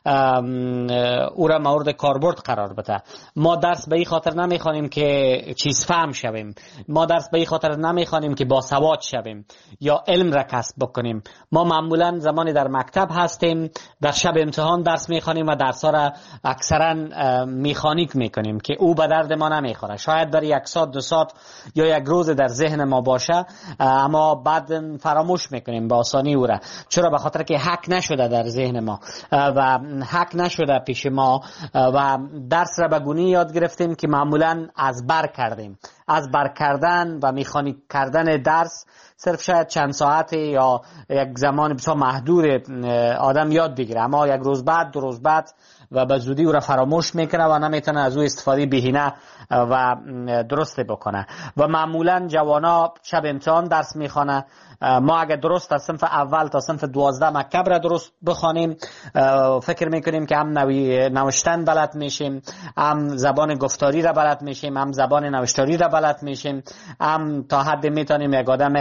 او را مورد کاربرد قرار بده. ما درس به این خاطر نمیخوانیم که چیز فهم شویم، ما درس به این خاطر نمیخوانیم که باسواد شویم یا علم را کسب بکنیم. ما معمولا زمانی در مکتب هستیم در شب امتحان درس میخوانیم و درس ها را اکثرا میخانیک میکنیم که او به درد ما نمیخوره. شاید برای 1 ساعت 2 ساعت یا 1 روز در ذهن ما باشه، اما بعد فراموش میکنیم به آسانی او را. چرا؟ به خاطر که حک نشده در ذهن ما و حک نشده پیش ما و درس را به گونی یاد گرفتیم که معمولا از بر کردیم. از بر کردن و میخانیک کردن درس صرف شاید چند ساعت یا یک زمان بسیار محدود آدم یاد بگیره، اما 1 روز بعد 2 روز بعد و به زودی او را فراموش میکنه و نمیتونه از او استفاده بهینه و درست بکنه. و معمولا جوانا شب امتحان درس میخوانه. ما اگر درست از صنف اول تا صنف 12 مکتب را درست بخوانیم فکر میکنیم که هم نوشتن بلد میشیم، هم زبان گفتاری را بلد میشیم، هم زبان نوشتاری را بلد میشیم، هم تا حد میتونیم یک آدم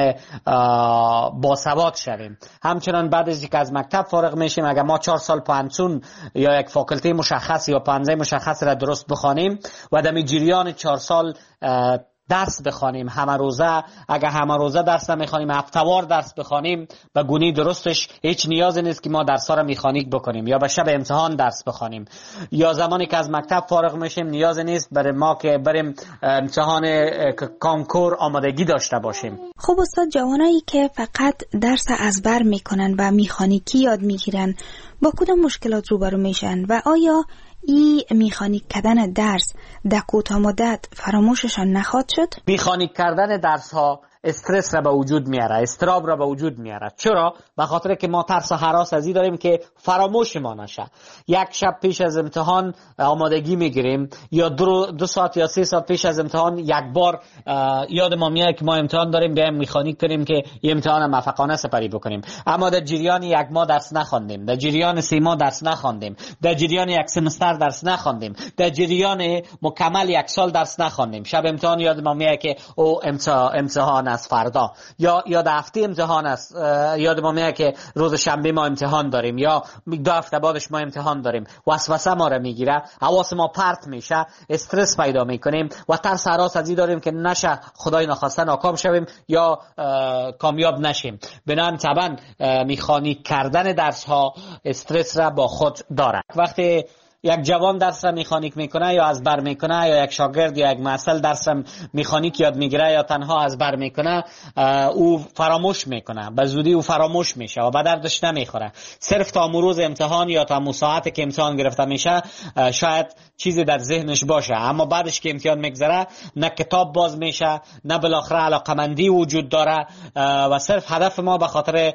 باسواد شویم. همچنان بعد از اینکه از مکتب فارغ میشیم اگر ما 4 سال پانسون یا یک فاکولته مشخص یا پانزه مشخص را درست بخوانیم و در جریان 4 سال درس بخوانیم همه روزه، اگر همه روزه درس نمیخوانیم هفته‌وار درس بخوانیم به گونی درستش هیچ نیازی نیست که ما درس‌ها را میخانیک بکنیم یا به شب امتحان درس بخوانیم. یا زمانی که از مکتب فارغ میشیم نیازی نیست برای ما که بریم امتحان کنکور آمادگی داشته باشیم. خب استاد، جوانایی که فقط درس از بر میکنن و میخانیکی یاد میگیرن با کدام مشکلات روبرو میشن و آیا ای میخانیک کردن درس در کوتاه مدت فراموششان نخواهد شد؟ میخانیک کردن درس ها استرس را به وجود میاره، استراب را به وجود میاره. چرا؟ به خاطر که ما ترس و هراس از این داریم که فراموش ما نشه. 1 شب پیش از امتحان آمادگی میگیریم یا 2 ساعت یا 3 ساعت پیش از امتحان یک بار یاد ما میاد که ما امتحان داریم، بیایم میخانیک کنیم که این امتحان موفقانه سپری بکنیم. اما در جریان 1 ماه درس نخواندیم، در جریان 3 ماه درس نخواندیم، در جریان 1 سمستر درس نخواندیم، در جریان مکمل 1 سال درس نخواندیم. شب امتحان یاد ما میاد که او امتحان از فردا یا هفته امتحان است، یاد ما میاد که روز شنبه ما امتحان داریم یا 2 هفته بعدش ما امتحان داریم. وسوسه ما را میگیره، حواس ما پرت میشه، استرس پیدا میکنیم و ترس هراس از این داریم که نشه خدای نخواسته ناکام شویم یا کامیاب نشیم. بنابراین طبعا میخانیک کردن درس ها استرس را با خود داره. وقتی یک جوان درس را میخانیک میکنه یا از بر میکنه یا یک شاگرد یا یک محصل درس را میخانیک یاد میگیره یا تنها از بر میکنه او فراموش میکنه، به زودی او فراموش میشه و به دردش نمیخوره. صرف تا روز امتحان یا تا ساعتی که امتحان گرفته میشه شاید چیزی در ذهنش باشه، اما بعدش که امتحان میگذره نه کتاب باز میشه نه بالاخره علاقمندی وجود داره و صرف هدف ما به خاطر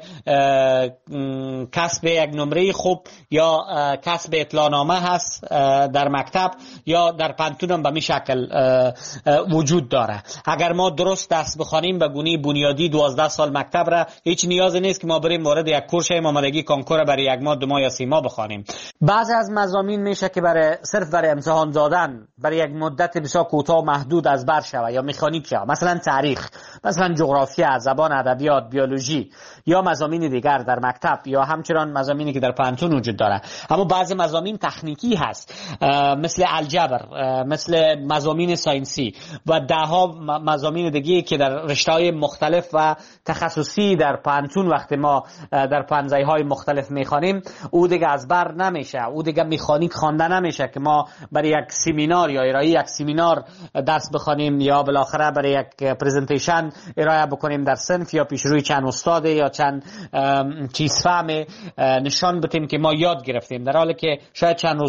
کسب یک نمره خوب یا کسب اطلاعنامه هست در مکتب یا در پانتون به می شکل وجود داره. اگر ما درست درس بخوانیم به گونه بنیادی 12 سال مکتب را هیچ نیازی نیست که ما بریم وارد یک کورس آمادگی کنکور برای 1 ماه 2 ماه یا 3 ماه بخوانیم. بعضی از مضامین میشه که صرف برای امتحان دادن برای یک مدت بسیار کوتاه و محدود از بر شوه یا مکانیک شوه، مثلا تاریخ، مثلا جغرافیا، زبان، ادبیات، بیولوژی یا مضامین دیگر در مکتب یا همچنان مضامینی که در پانتون وجود داره. اما بعضی مضامین تکنیکی هست مثل الجبر، مثل مضامین ساینسی و دهها مضامین دیگه که در رشته‌های مختلف و تخصصی در پانتون وقتی ما در پانزه‌های مختلف میخوانیم او دیگه از بر نمیشه، او دیگه مکانیک خوانده نمیشه که ما برای یک سمینار یا ارائه یک سمینار درس بخوانیم یا بالاخره برای یک پرزنتیشن ارائه بکنیم در صنف یا پیش روی چند استاد یا چند چیز فهم نشان بدیم که ما یاد گرفتیم، در حالی که شاید چند روز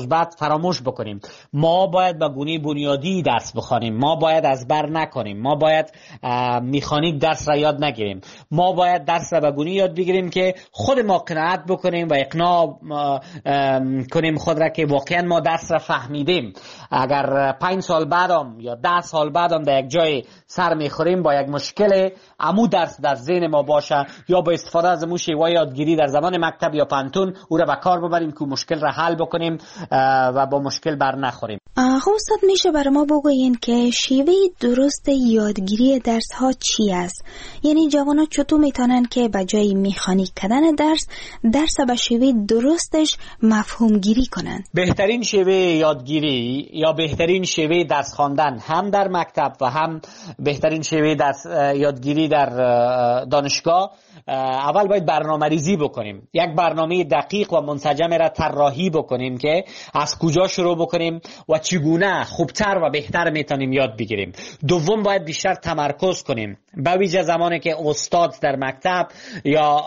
مثبت فراموش بکنیم. ما باید به گونه بنیادی درس بخوانیم، ما باید از بر نکنیم، ما باید مکانیک درس را یاد نگیریم، ما باید درس را به گونه یاد بگیریم که خود ما قناعت بکنیم و اقناع کنیم خود را که واقعا ما درس را فهمیدیم. اگر 5 سال بعدم یا 10 سال بعدم در یک جای سر میخوریم با یک مشکل، امو درس در ذهن ما باشه یا با استفاده از امو شیوه یادگیری در زمان مکتب یا پانتون او را به کار ببریم که مشکل را حل بکنیم و با مشکل بر نخوریم. استاد میشه برای ما بگوین که شیوه درست یادگیری درس ها چی است؟ یعنی جوانا چطور میتونن که به جای مکانیک کردن درس به شیوه درستش مفهوم گیری کنن؟ بهترین شیوه یادگیری یا بهترین شیوه درس خواندن هم در مکتب و هم بهترین شیوه درس یادگیری در دانشگاه، اول باید برنامه‌ریزی بکنیم. یک برنامه دقیق و منسجم را طراحی بکنیم که از کجا شروع بکنیم و چگونه خوبتر و بهتر میتونیم یاد بگیریم. دوم باید بیشتر تمرکز کنیم، به ویژه زمانی که استاد در مکتب یا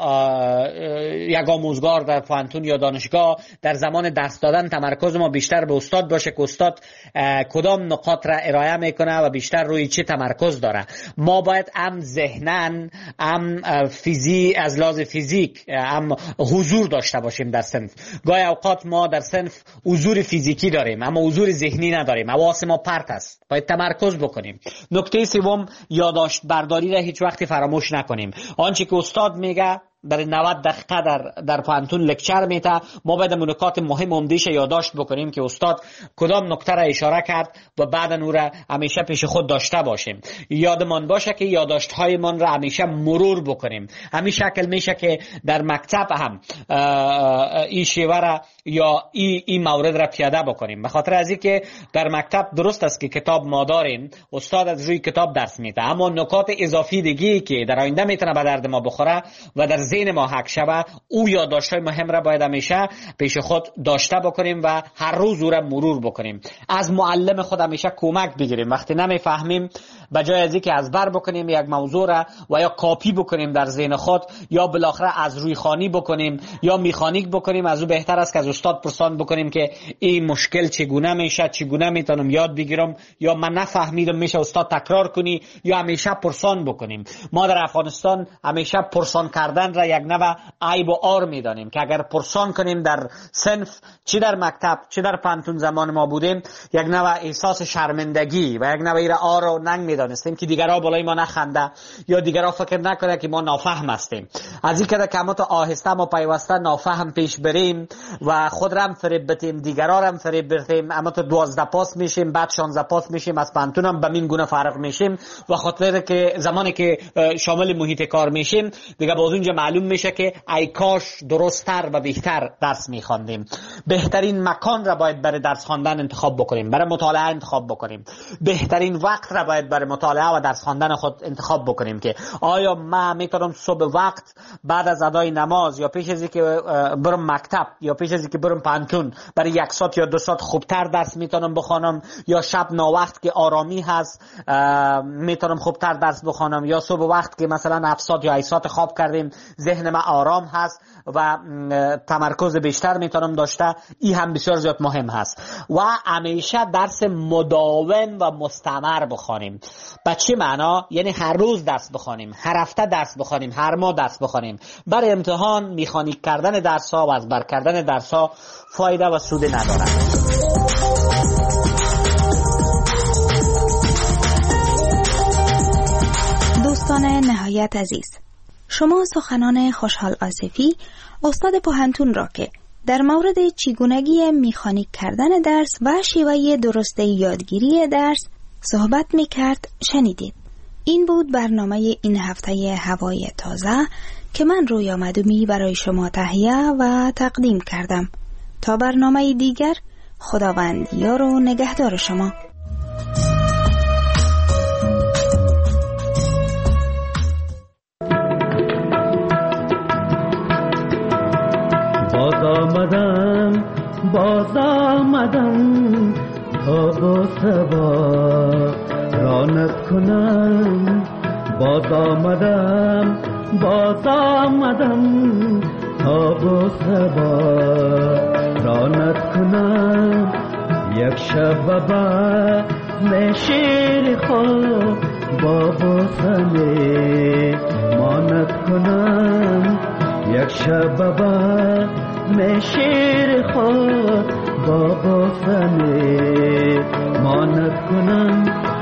یک آموزگار در پانتون یا دانشگاه در زمان درس دادن تمرکز ما بیشتر به استاد باشه که استاد کدام نقاط را ارائه میکنه و بیشتر روی چه تمرکز داره. ما باید هم ذهناً هم از لحاظ فیزیک هم حضور داشته باشیم در صنف. گاهی اوقات ما در صنف حضور فیزیکی داریم اما حضور ذهنی نداریم، حواس ما پرت است، باید تمرکز بکنیم. نکته سوم، یادداشت برداری را هیچ وقت فراموش نکنیم. آنچه که استاد میگه برای 90 دقیقه در پانتون لکچر میته، ما باید نکات مهم عمده‌اش یادداشت بکنیم که استاد کدام نکته را اشاره کرد و بعد اون را همیشه پیش خود داشته باشیم. یادمان باشه که یادداشت های من را همیشه مرور بکنیم. همین شکل میشه که در مکتب هم این شیوه را یا این مورد را پیاده بکنیم. به خاطر از اینکه در مکتب درست است که کتاب ما داریم، استاد از روی کتاب درس میده، اما نکات اضافی دیگه که در آینده میتونه به درد ما بخوره و در ذهن ما حک شوه، او یادداشت‌های مهم را باید همیشه پیش خود داشته بکنیم و هر روز او را مرور بکنیم. از معلم خود همیشه کمک بگیریم. وقتی نمیفهمیم، به جای از اینکه از بر بکنیم یک موضوع را و یا کاپی بکنیم در ذهن خود یا بالاخره از روی خوانی بکنیم یا مکانیک بکنیم، از او بهتر است که از استاد پرسان بکنیم که این مشکل چگونه میشه، چگونه میتونم یاد بگیرم، یا من نفهمیدم میشه استاد تکرار کنی، یا همیشه پرسان بکنیم. ما در افغانستان همیشه پرسان کردن را یک نوع عیب و عار میدانیم که اگر پرسان کنیم در صنف، چی در مکتب چی در پانتون زمان ما بودیم، یک نوع احساس شرمندگی و یک نوع عار و ننگ میدانستیم که دیگرها بالای ما نخنده یا دیگرها فکر نکنه که ما نافهم هستیم. از این که کمات آهسته ما پیوسته نافهم پیش بریم و خود را هم فریب بدیم، دیگرها را هم فریب بدیم، اما تو 12 پاس میشیم، بعد 16 پاس میشیم، از پانتون هم به این گونه فارغ میشیم و خاطر که زمانی که شامل محیط کار میشیم دیگه باز اونجا معلوم میشه که ای کاش درست‌تر و بهتر درس میخواندیم. بهترین مکان را باید برای درس خواندن انتخاب بکنیم، برای مطالعه انتخاب بکنیم. بهترین وقت را باید برای مطالعه و درس خواندن خود انتخاب بکنیم که آیا من میتونم صبح وقت بعد از ادای نماز یا پیش از اینکه برم مکتب یا پیش از اینکه برم پانتون برای 1 ساعت یا 2 ساعت خوبتر درس میتونم بخوانم، یا شب ناوقت که آرامی هست میتونم خوبتر درس بخوانم، یا صبح وقت که مثلا 7 ساعت یا 8 ساعت خواب کردیم ذهن من آرام هست و تمرکز بیشتر میتونم داشته. این هم بسیار زیاد مهم هست. و همیشه درس مداوم و مستمر بخوانیم. به چه معنا؟ یعنی هر روز درس بخوانیم، هر هفته درس بخوانیم، هر ماه درس بخوانیم. برای امتحان مکانیک کردن درس ها و از بر کردن درس ها فایده و سود ندارد. دوستان نهایت عزیز، شما سخنان خوشحال آصفی، استاد پانتون را که در مورد چگونگی مکانیک کردن درس و شیوه درست یادگیری درس صحبت میکرد شنیدید. این بود برنامه این هفته هوای تازه که من رویا مدومی برای شما تهیه و تقدیم کردم. تا برنامه دیگر، خداوند یار و نگهدار شما. باز آمدم تا با سبا رانت کنم. باز آمدم تا با سبا رانت کنم. شب بعد می شیر خود با بوسنه ماند کنم یک شب بعد می شیر خود با بوسنه ماند کنم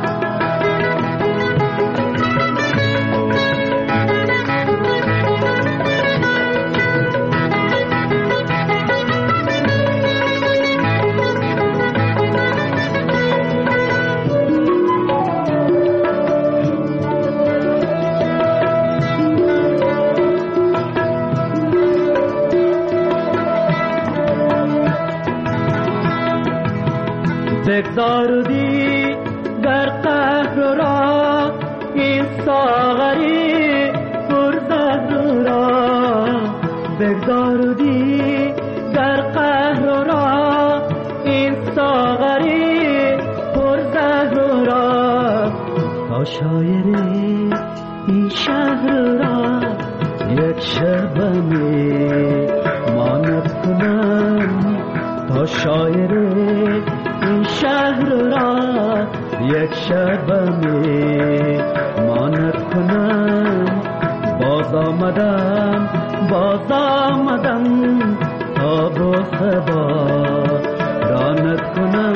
بگذاردی در قهر را این ساغری پرزهر را بگذاردی در قهر را این ساغری پرزهر را تا شاعری این شهر را یک شبنه ماند کنم تا شاعری این شهر را یک شبنه ماند کنم باز آمدم تا با صدا راند کنم